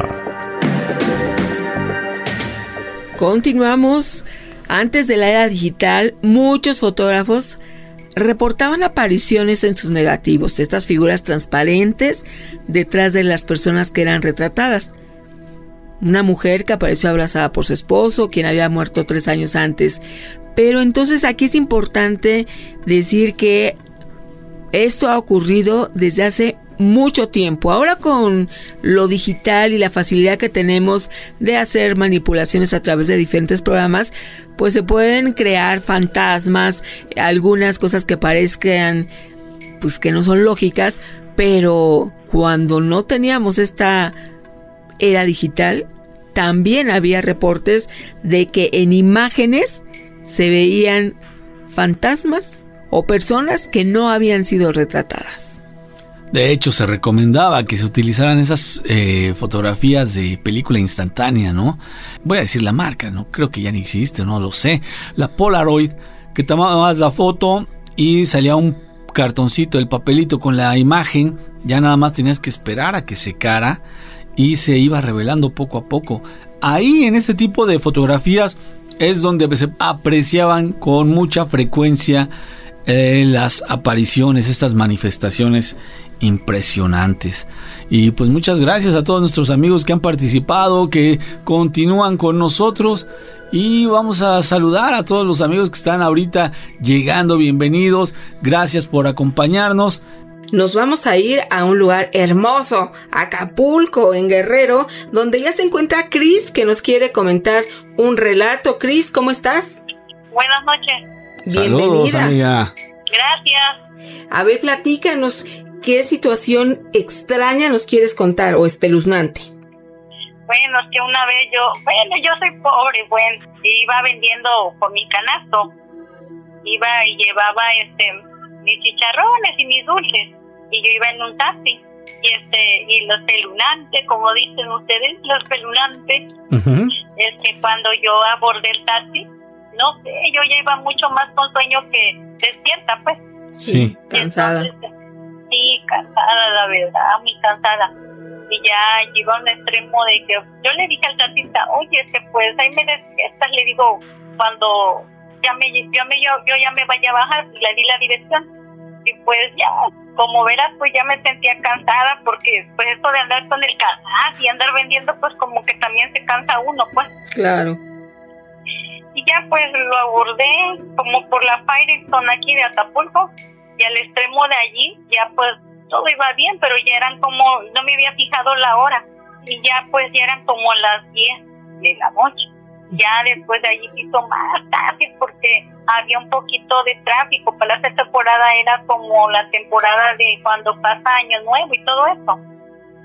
Continuamos. Antes de la era digital, muchos fotógrafos reportaban apariciones en sus negativos, estas figuras transparentes detrás de las personas que eran retratadas. Una mujer que apareció abrazada por su esposo, quien había muerto 3 años antes. Pero entonces aquí es importante decir que esto ha ocurrido desde hace mucho tiempo. Ahora con lo digital y la facilidad que tenemos de hacer manipulaciones a través de diferentes programas, pues se pueden crear fantasmas, algunas cosas que parezcan pues que no son lógicas, pero cuando no teníamos esta era digital, también había reportes de que en imágenes se veían fantasmas o personas que no habían sido retratadas. De hecho, se recomendaba que se utilizaran esas fotografías de película instantánea, ¿no? Voy a decir la marca, no creo que ya ni existe, no lo sé. La Polaroid, que tomabas la foto y salía un cartoncito, el papelito con la imagen, ya nada más tenías que esperar a que secara y se iba revelando poco a poco. Ahí en ese tipo de fotografías es donde se apreciaban con mucha frecuencia las apariciones, estas manifestaciones impresionantes. Y pues muchas gracias a todos nuestros amigos que han participado, que continúan con nosotros, y vamos a saludar a todos los amigos que están ahorita llegando. Bienvenidos, gracias por acompañarnos. Nos vamos a ir a un lugar hermoso, Acapulco, en Guerrero, donde ya se encuentra Cris, que nos quiere comentar un relato. Cris, ¿cómo estás? Buenas noches. Bienvenida. Saludos, amiga. Gracias. A ver, platícanos, ¿qué situación extraña nos quieres contar o espeluznante? Bueno, es que una vez yo soy pobre, iba vendiendo por mi canasto. Iba y llevaba mis chicharrones y mis dulces, y yo iba en un taxi, y los pelunantes, como dicen ustedes, los pelunantes, cuando yo abordé el taxi, no sé, yo ya iba mucho más con sueño que despierta, pues. Sí, cansada. Entonces, sí, cansada, la verdad, muy cansada. Y ya llegó a un extremo de que yo le dije al taxista, oye, pues ahí me despiertas, le digo, cuando yo ya me vaya a bajar, y le di la dirección. Y pues ya, como verás, pues ya me sentía cansada, porque pues esto de andar con el canal y andar vendiendo, pues como que también se cansa uno, pues. Claro. Y ya pues lo abordé como por la Firestone aquí de Acapulco, y al extremo de allí, ya pues todo iba bien, pero ya eran como, no me había fijado la hora, y ya pues ya eran como las 10 de la noche. Ya después de allí hizo más tarde porque había un poquito de tráfico. Para esta temporada era como la temporada de cuando pasa Año Nuevo y todo eso.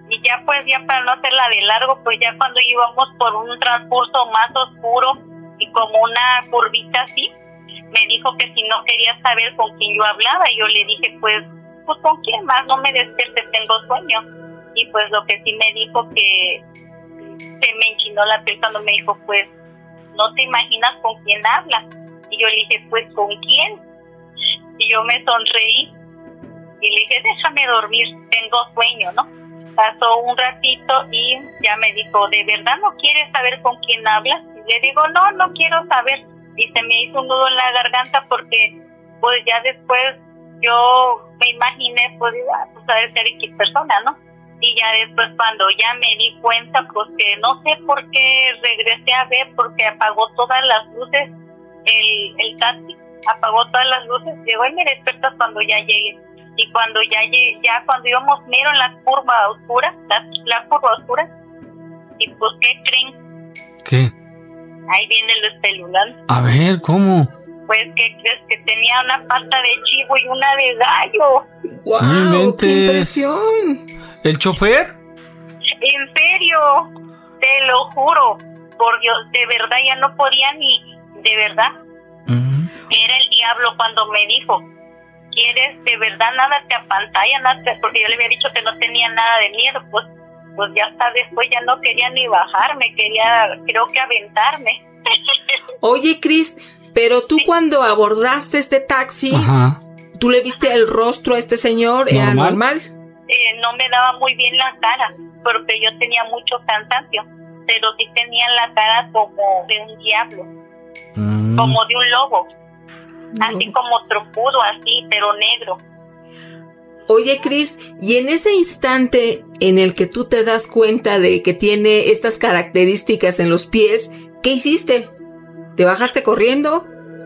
Y ya pues, ya para no hacerla de largo, pues ya cuando íbamos por un transcurso más oscuro y como una curvita así, me dijo que si no quería saber con quién yo hablaba. Y yo le dije, pues con quién más, no me despierte, tengo sueño. Y pues lo que sí me dijo que se me enchinó la piel cuando me dijo, pues no te imaginas con quién hablas. Y yo le dije, pues ¿con quién? Y yo me sonreí y le dije, déjame dormir, tengo sueño, ¿no? Pasó un ratito y ya me dijo, ¿de verdad no quieres saber con quién hablas? Y le digo, no quiero saber. Y se me hizo un nudo en la garganta porque pues ya después yo me imaginé, pues saber ser X persona, ¿no? Y ya después cuando ya me di cuenta, pues que no sé por qué regresé a ver, porque apagó todas las luces, el taxi apagó todas las luces, llegó y me despiertas cuando ya llegué. Y cuando ya llegué, ya cuando íbamos mero en la curva oscura, la curva oscura, y pues ¿qué creen? ¿Qué? Ahí viene lo espeluznante. A ver, ¿cómo? Pues ¿qué crees? Que tenía una pata de chivo y una de gallo. ¡Wow! ¡Qué impresión! ¿El chofer? En serio, te lo juro, por Dios, de verdad ya no podía ni, de verdad. Era el diablo cuando me dijo, ¿quieres de verdad nada te apantalla? Nada porque yo le había dicho que no tenía nada de miedo, pues ya hasta después ya no quería ni bajarme, quería, creo que aventarme. Oye, Cris, pero tú cuando abordaste este taxi, ¿tú le viste el rostro a este señor? ¿Era normal? No me daba muy bien la cara, porque yo tenía mucho cansancio, pero sí tenía la cara como de un diablo, como de un lobo, así como tropudo, así, pero negro. Oye, Cris, y en ese instante en el que tú te das cuenta de que tiene estas características en los pies, ¿qué hiciste? ¿Te bajaste corriendo?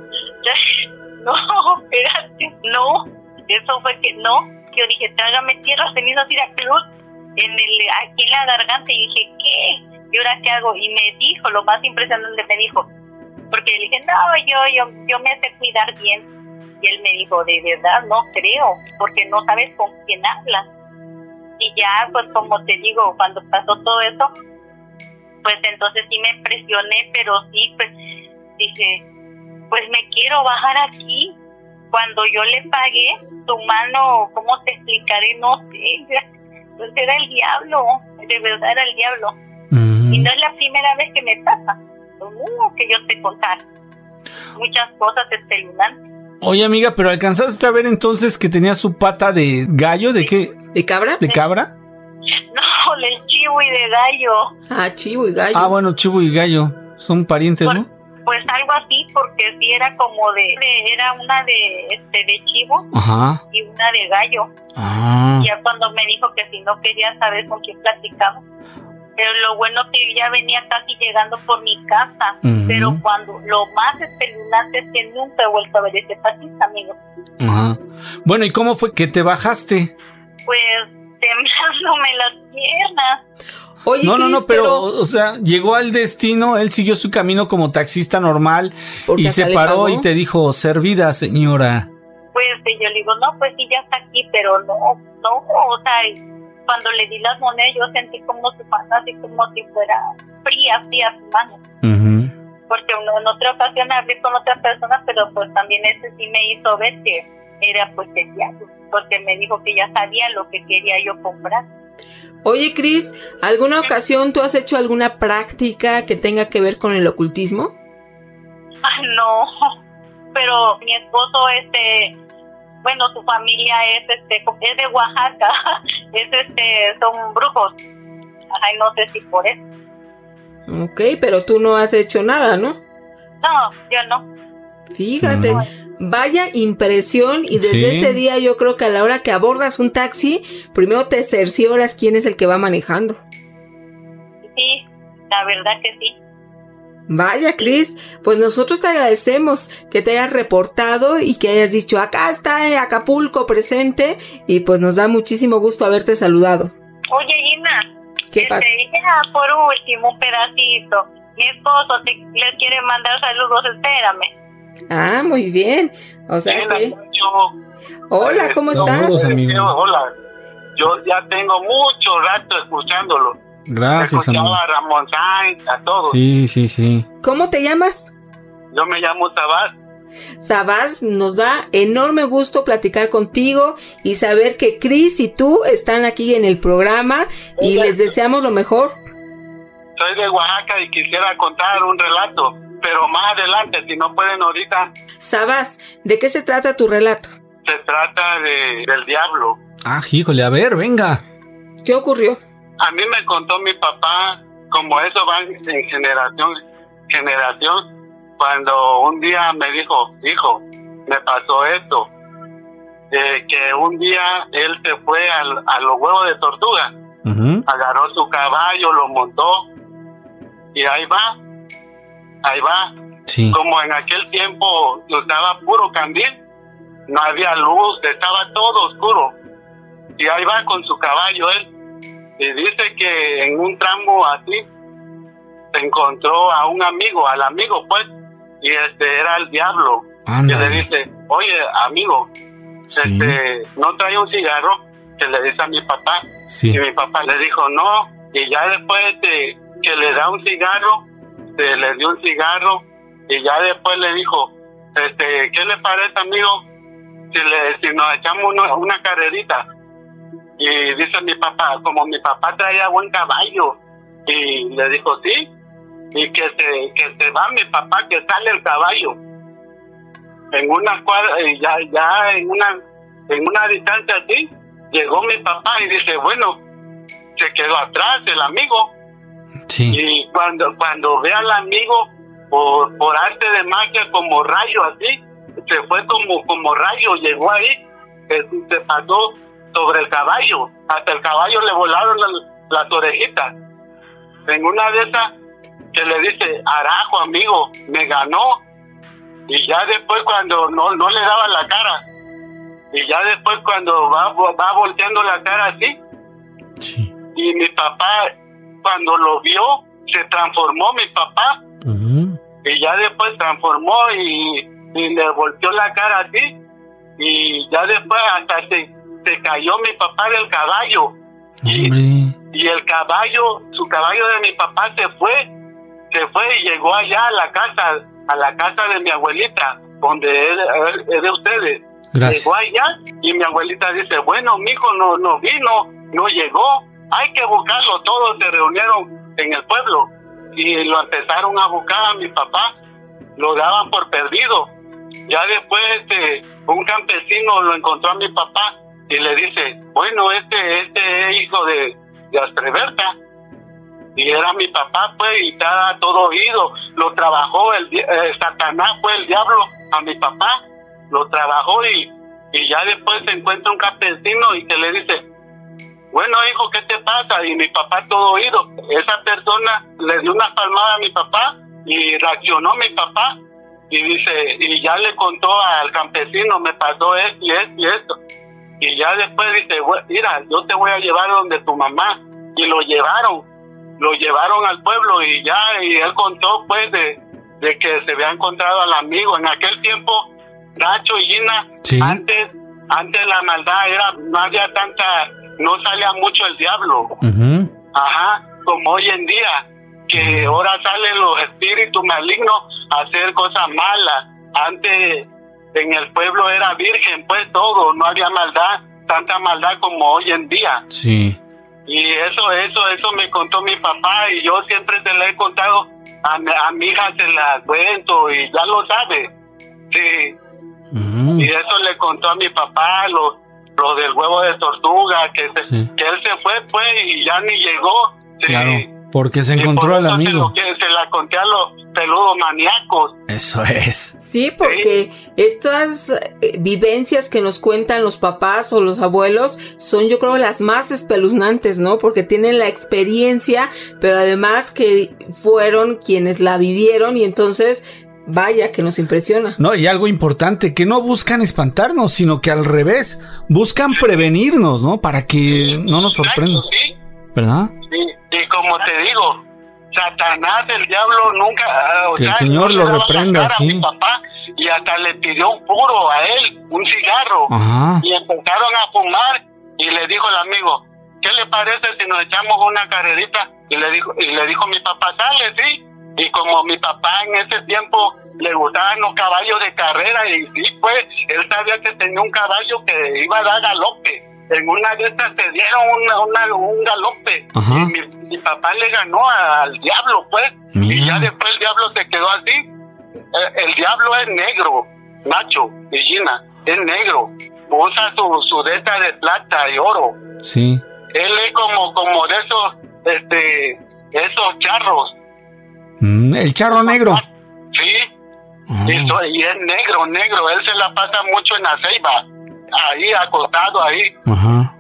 No, espérate, no, eso fue que no. Yo dije, trágame tierra, cenizas y la cruz aquí en la garganta. Y dije, ¿qué? ¿Y ahora qué hago? Y me dijo, lo más impresionante me dijo, porque le dije, no, yo me sé cuidar bien. Y él me dijo, de verdad, no creo, porque no sabes con quién hablas. Y ya, pues como te digo, cuando pasó todo eso, pues entonces sí me impresioné, pero sí, pues dije, pues me quiero bajar aquí. Cuando yo le pagué, tu mano, ¿cómo te explicaré? No sé, pues era el diablo, de verdad era el diablo. Y no es la primera vez que me pasa, que yo te contar muchas cosas espeluznantes. Oye, amiga, pero ¿alcanzaste a ver entonces que tenía su pata de gallo? ¿De qué? ¿De cabra? ¿De cabra? No, del chivo y de gallo. Ah, chivo y gallo. Ah, bueno, chivo y gallo son parientes, ¿no? Pues algo así, porque sí era como era una de chivo. Ajá. Y una de gallo. Ah. Ya cuando me dijo que si no quería saber con quién platicaba. Pero lo bueno que yo ya venía casi llegando por mi casa. Pero cuando lo más espeluznante es que nunca he vuelto a ver ese taxista, amigo. Ajá. Bueno, ¿y cómo fue que te bajaste? Pues temblándome las piernas. Oye, no, Cris, no, pero, o sea, llegó al destino, él siguió su camino como taxista normal y se paró y te dijo, servida, señora. Pues yo le digo, no, pues sí, ya está aquí, pero no, o sea, cuando le di las monedas yo sentí como su mano, así como si fuera fría su mano. Porque en otra ocasión hablé con otra persona, pero pues también ese sí me hizo ver que era pues el diablo, porque me dijo que ya sabía lo que quería yo comprar. Oye, Cris, ¿alguna ocasión tú has hecho alguna práctica que tenga que ver con el ocultismo? No, pero mi esposo, bueno, su familia es de Oaxaca, son brujos. Ay, no sé si por eso. Ok, pero tú no has hecho nada, ¿no? No, yo no. Fíjate. Vaya impresión, y desde ese día yo creo que a la hora que abordas un taxi, primero te cercioras quién es el que va manejando. Sí, la verdad que sí. Vaya, Cris, pues nosotros te agradecemos que te hayas reportado y que hayas dicho, acá está Acapulco presente, y pues nos da muchísimo gusto haberte saludado. Oye, Gina, ¿qué pasa? Ya por último, un pedacito. Mi esposo les quiere mandar saludos, espérame. Ah, muy bien. O sea que... Hola, ¿cómo estás? Saludos, amigo. Hola. yo ya tengo mucho rato escuchándolo. Gracias, amigo. Escuchaba a Ramón Sáenz, a todos. Sí. ¿Cómo te llamas? Yo me llamo Sabás. Sabás, nos da enorme gusto platicar contigo y saber que Cris y tú están aquí en el programa y les deseamos lo mejor. Soy de Oaxaca y quisiera contar un relato, pero más adelante, si no pueden ahorita. Sabás, ¿de qué se trata tu relato? Se trata del diablo. Ah, híjole, a ver, venga. ¿Qué ocurrió? A mí me contó mi papá, como eso va en generación, cuando un día me dijo, hijo, me pasó esto, que un día él se fue a los huevos de tortuga, agarró su caballo, lo montó, y ahí va, sí. Como en aquel tiempo usaba puro candil, no había luz, estaba todo oscuro, y ahí va con su caballo él, y dice que en un tramo así, se encontró a un amigo, al amigo pues, y era el diablo. Anda. Que le dice, oye amigo, sí. ¿no trae un cigarro? Que le dice a mi papá. Sí. Y mi papá le dijo no, y ya después que le da un cigarro, le dio un cigarro, y ya después le dijo, ¿qué le parece amigo si nos echamos una carrerita? Y dice mi papá, como mi papá traía buen caballo, y le dijo sí, y que se va mi papá, que sale el caballo en una cuadra, y ya en una distancia así llegó mi papá y dice, bueno, se quedó atrás el amigo. Sí. Y cuando ve al amigo por arte de magia, como rayo así, se fue como rayo, llegó ahí, se pasó sobre el caballo, hasta el caballo le volaron las orejitas. En una de esas que le dice, arajo amigo, me ganó. Y ya después cuando no le daba la cara, y ya después cuando va volteando la cara así, sí. Y mi papá cuando lo vio se transformó mi papá, y ya después transformó y le volteó la cara así, y ya después hasta se cayó mi papá del caballo, y el caballo, su caballo de mi papá se fue y llegó allá a la casa de mi abuelita, donde es de ustedes. Gracias. Llegó allá y mi abuelita dice, bueno, mijo, no vino, no llegó, hay que buscarlo. Todos se reunieron en el pueblo y lo empezaron a buscar a mi papá, lo daban por perdido. Ya después un campesino lo encontró a mi papá y le dice, bueno, este es hijo de Astreberta. Y era mi papá, pues, y estaba todo oído. Lo trabajó, Satanás fue el diablo a mi papá. Lo trabajó y ya después se encuentra un campesino y que le dice, bueno, hijo, ¿qué te pasa? Y mi papá todo oído. Esa persona le dio una palmada a mi papá y reaccionó mi papá. Y dice, y ya le contó al campesino, me pasó esto y esto y esto. Y ya después dice, mira, yo te voy a llevar donde tu mamá. Y lo llevaron al pueblo y él contó pues de que se había encontrado al amigo. En aquel tiempo, Nacho y Gina, sí. antes la maldad no había tanta, no salía mucho el diablo. Ajá, como hoy en día, que ahora salen los espíritus malignos a hacer cosas malas. Antes en el pueblo era virgen, pues todo, no había maldad, tanta maldad como hoy en día. Sí. Y eso me contó mi papá y yo siempre se le he contado a mi hija, se la cuento y ya lo sabe. Sí. Y eso le contó a mi papá, lo del huevo de tortuga, que él se fue pues y ya ni llegó. Sí. Claro, porque se encontró al amigo. Se la conté a los peludos maníacos. Eso es. Sí, porque estas vivencias que nos cuentan los papás o los abuelos son, yo creo, las más espeluznantes, ¿no? Porque tienen la experiencia, pero además que fueron quienes la vivieron y entonces, vaya, que nos impresiona. No, y algo importante, que no buscan espantarnos, sino que al revés, buscan prevenirnos, ¿no? Para que no nos sorprenda. Sí. ¿Verdad? Sí, y como te digo, Satanás, el diablo, nunca... que el Señor lo reprenda, sí. A mi papá, y hasta le pidió un puro a él, un cigarro. Ajá. Y empezaron a fumar, Y le dijo el amigo, ¿qué le parece si nos echamos una carrerita? Y le dijo mi papá, sale, sí. Y como mi papá en ese tiempo le gustaban los caballos de carrera, y sí, pues, él sabía que tenía un caballo que iba a dar galope. En una de estas se dieron un galope. Y mi papá le ganó al diablo, pues. Y ya después el diablo se quedó así. El diablo es negro, Nacho y Gina, es negro. Usa su deta de plata y oro. Sí. Él es como de esos charros. El charro negro. Sí. Y es negro. Él se la pasa mucho en la ceiba. Ahí, acostado ahí. Ajá.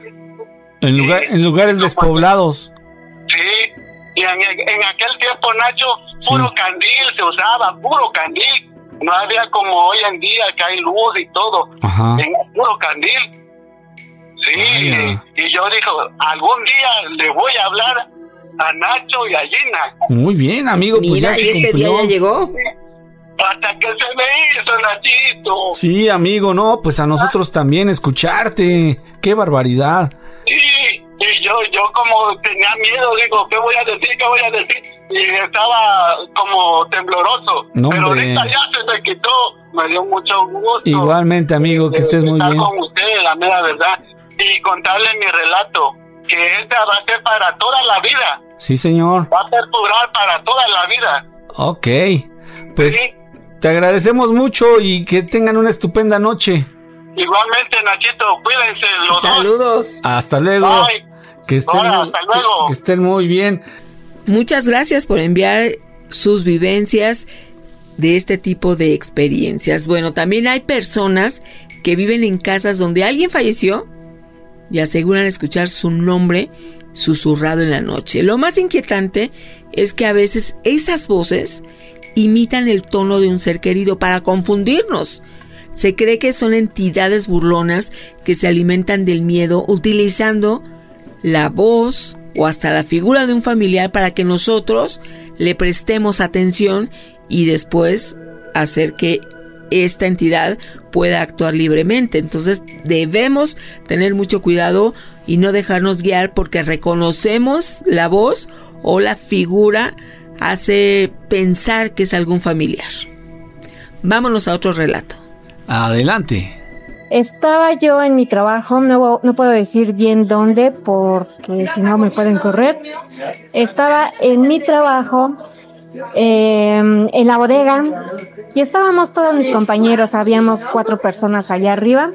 En lugares despoblados. Sí. Y en aquel tiempo, Nacho, puro candil se usaba, puro candil. No había como hoy en día que hay luz y todo. Ajá. En puro candil. Sí. Y yo dije, algún día le voy a hablar a Nacho y a Gina. Muy bien, amigo. Mira, pues ya se este día ya llegó. Hasta que se me hizo, Nachito. Sí, amigo, no, pues a nosotros también escucharte. ¡Qué barbaridad! Sí, y yo como tenía miedo, digo, ¿qué voy a decir? Y estaba como tembloroso. No, pero hombre. ahorita ya se me quitó. Me dio mucho gusto. Igualmente, amigo, que estés muy estar bien. con ustedes, la mera verdad. Y contarle mi relato, que esta va a ser para toda la vida. Sí, señor. Va a perdurar para toda la vida. Ok, pues te agradecemos mucho y que tengan una estupenda noche. Igualmente, Nachito, cuídense los Saludos. Hasta luego. Bye. Que estén, Hasta luego. que estén muy bien. Muchas gracias por enviar sus vivencias de este tipo de experiencias. Bueno, también hay personas que viven en casas donde alguien falleció y aseguran escuchar su nombre susurrado en la noche. Lo más inquietante es que a veces esas voces imitan el tono de un ser querido para confundirnos. Se cree que son entidades burlonas que se alimentan del miedo utilizando la voz o hasta la figura de un familiar para que nosotros le prestemos atención y después hacer que esta entidad pueda actuar libremente. Entonces debemos tener mucho cuidado y no dejarnos guiar porque reconocemos la voz o la figura hace pensar que es algún familiar. Vámonos a otro relato. Adelante. Estaba yo en mi trabajo, no puedo decir bien dónde porque si no me pueden correr. Estaba en mi trabajo, en la bodega, y estábamos todos mis compañeros, habíamos 4 personas allá arriba.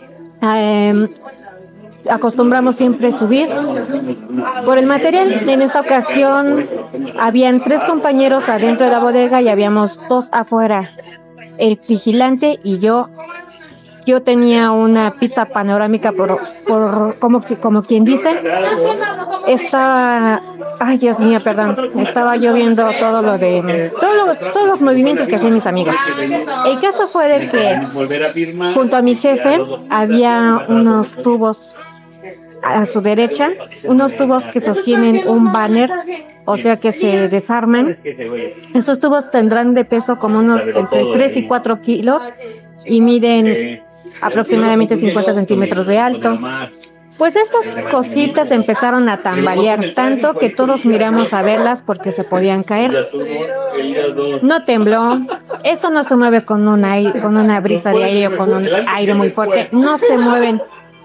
Acostumbramos siempre subir por el material. En esta ocasión habían 3 compañeros adentro de la bodega y habíamos 2 afuera, el vigilante y yo. Yo tenía una pista panorámica por como quien dice. Estaba, ay Dios mío, perdón. Estaba yo viendo todos los movimientos que hacían mis amigos. El caso fue de que junto a mi jefe había unos tubos a su derecha, unos tubos que sostienen un banner, o sea que se desarman. Estos tubos tendrán de peso como unos entre 3 y 4 kilos y miden aproximadamente 50 centímetros de alto. Pues estas cositas empezaron a tambalear tanto que todos miramos a verlas porque se podían caer. No tembló, eso no se mueve con una brisa de aire o con un aire muy fuerte, no se mueven.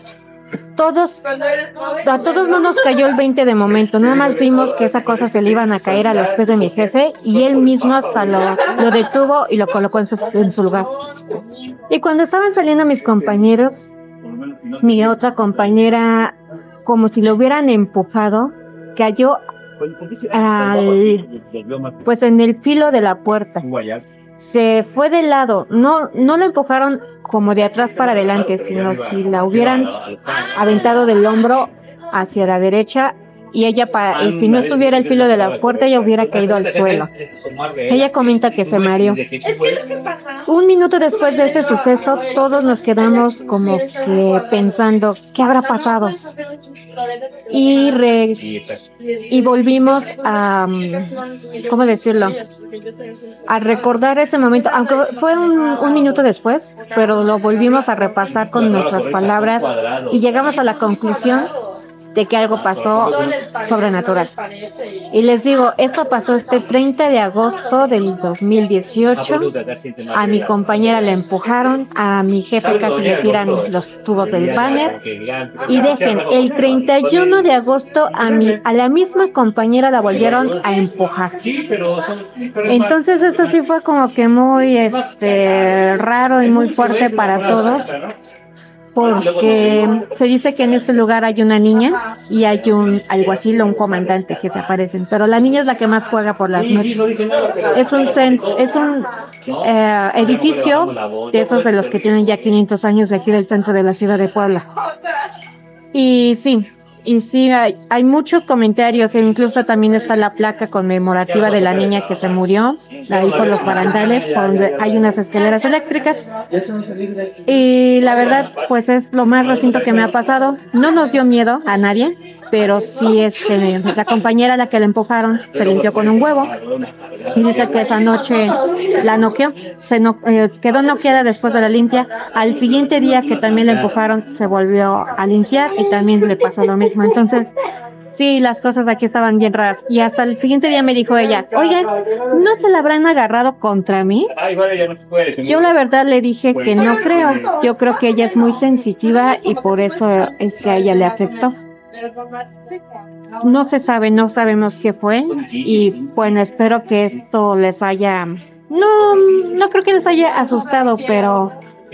A todos no nos cayó el 20 de momento, nada más vimos que esa cosa se le iban a caer a los pies de mi jefe y él mismo hasta lo detuvo y lo colocó en su lugar. Y cuando estaban saliendo mis compañeros, mi otra compañera, como si lo hubieran empujado, cayó pues en el filo de la puerta. Se fue de lado, no lo empujaron como de atrás para adelante, sino si la hubieran aventado del hombro hacia la derecha, y ella, si no estuviera el filo de la puerta, ella hubiera caído al suelo. Ella comenta que se mareó. Un minuto después de ese suceso, todos nos quedamos como que pensando, ¿qué habrá pasado? Y volvimos a, ¿cómo decirlo? A recordar ese momento, aunque fue un minuto después, pero lo volvimos a repasar con nuestras palabras y llegamos a la conclusión de que algo pasó sobrenatural. Y les digo, esto pasó este 30 de agosto del 2018. A mi compañera la empujaron, a mi jefe casi le tiran los tubos del banner. Y dejen, el 31 de agosto a la misma compañera la volvieron a empujar. Entonces esto sí fue como que muy raro y muy fuerte para todos. Porque se dice que en este lugar hay una niña y hay un alguacil o un comandante que se aparecen, pero la niña es la que más juega por las noches. Es un edificio de esos de los que tienen ya 500 años de aquí del centro de la ciudad de Puebla. Y sí, hay muchos comentarios, e incluso también está la placa conmemorativa de la niña que se murió, ahí por los barandales, por donde hay unas escaleras eléctricas. Y la verdad, pues es lo más reciente que me ha pasado. No nos dio miedo a nadie, pero sí la compañera a la que le empujaron se limpió con un huevo. Y dice que esa noche la noqueó, quedó noqueada después de la limpia. Al siguiente día que también la empujaron, se volvió a limpiar y también le pasó lo mismo. Entonces, sí, las cosas aquí estaban bien raras. Y hasta el siguiente día me dijo ella, oiga, ¿no se la habrán agarrado contra mí? Yo la verdad le dije que no creo. Yo creo que ella es muy sensitiva y por eso es que a ella le afectó. No se sabe, no sabemos qué fue. Y bueno, espero que esto les haya... No creo que les haya asustado, pero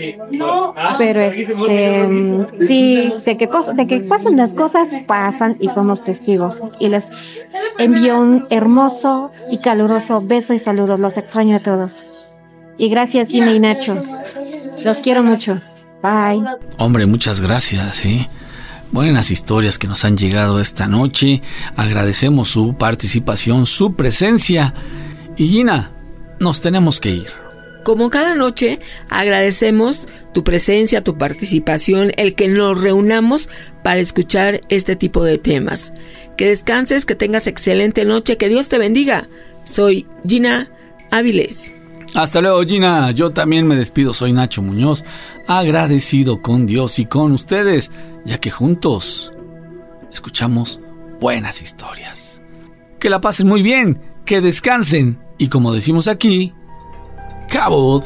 sí, de que pasan las cosas, pasan y somos testigos. Y les envío un hermoso y caluroso beso y saludos. Los extraño a todos. Y gracias, Gina y Nacho. Los quiero mucho. Bye. Hombre, muchas gracias, Buenas historias que nos han llegado esta noche. Agradecemos su participación, su presencia. Y Gina, nos tenemos que ir. Como cada noche, agradecemos tu presencia, tu participación, el que nos reunamos para escuchar este tipo de temas. Que descanses, que tengas excelente noche, que Dios te bendiga. Soy Gina Avilés. Hasta luego, Gina. Yo también me despido, soy Nacho Muñoz, agradecido con Dios y con ustedes, ya que juntos escuchamos buenas historias. Que la pasen muy bien, que descansen y como decimos aquí, Cabot.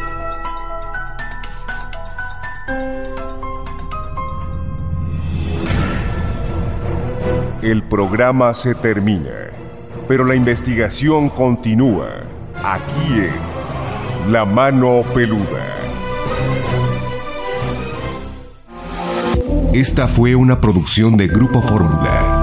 El programa se termina, pero la investigación continúa aquí en La Mano Peluda. Esta fue una producción de Grupo Fórmula.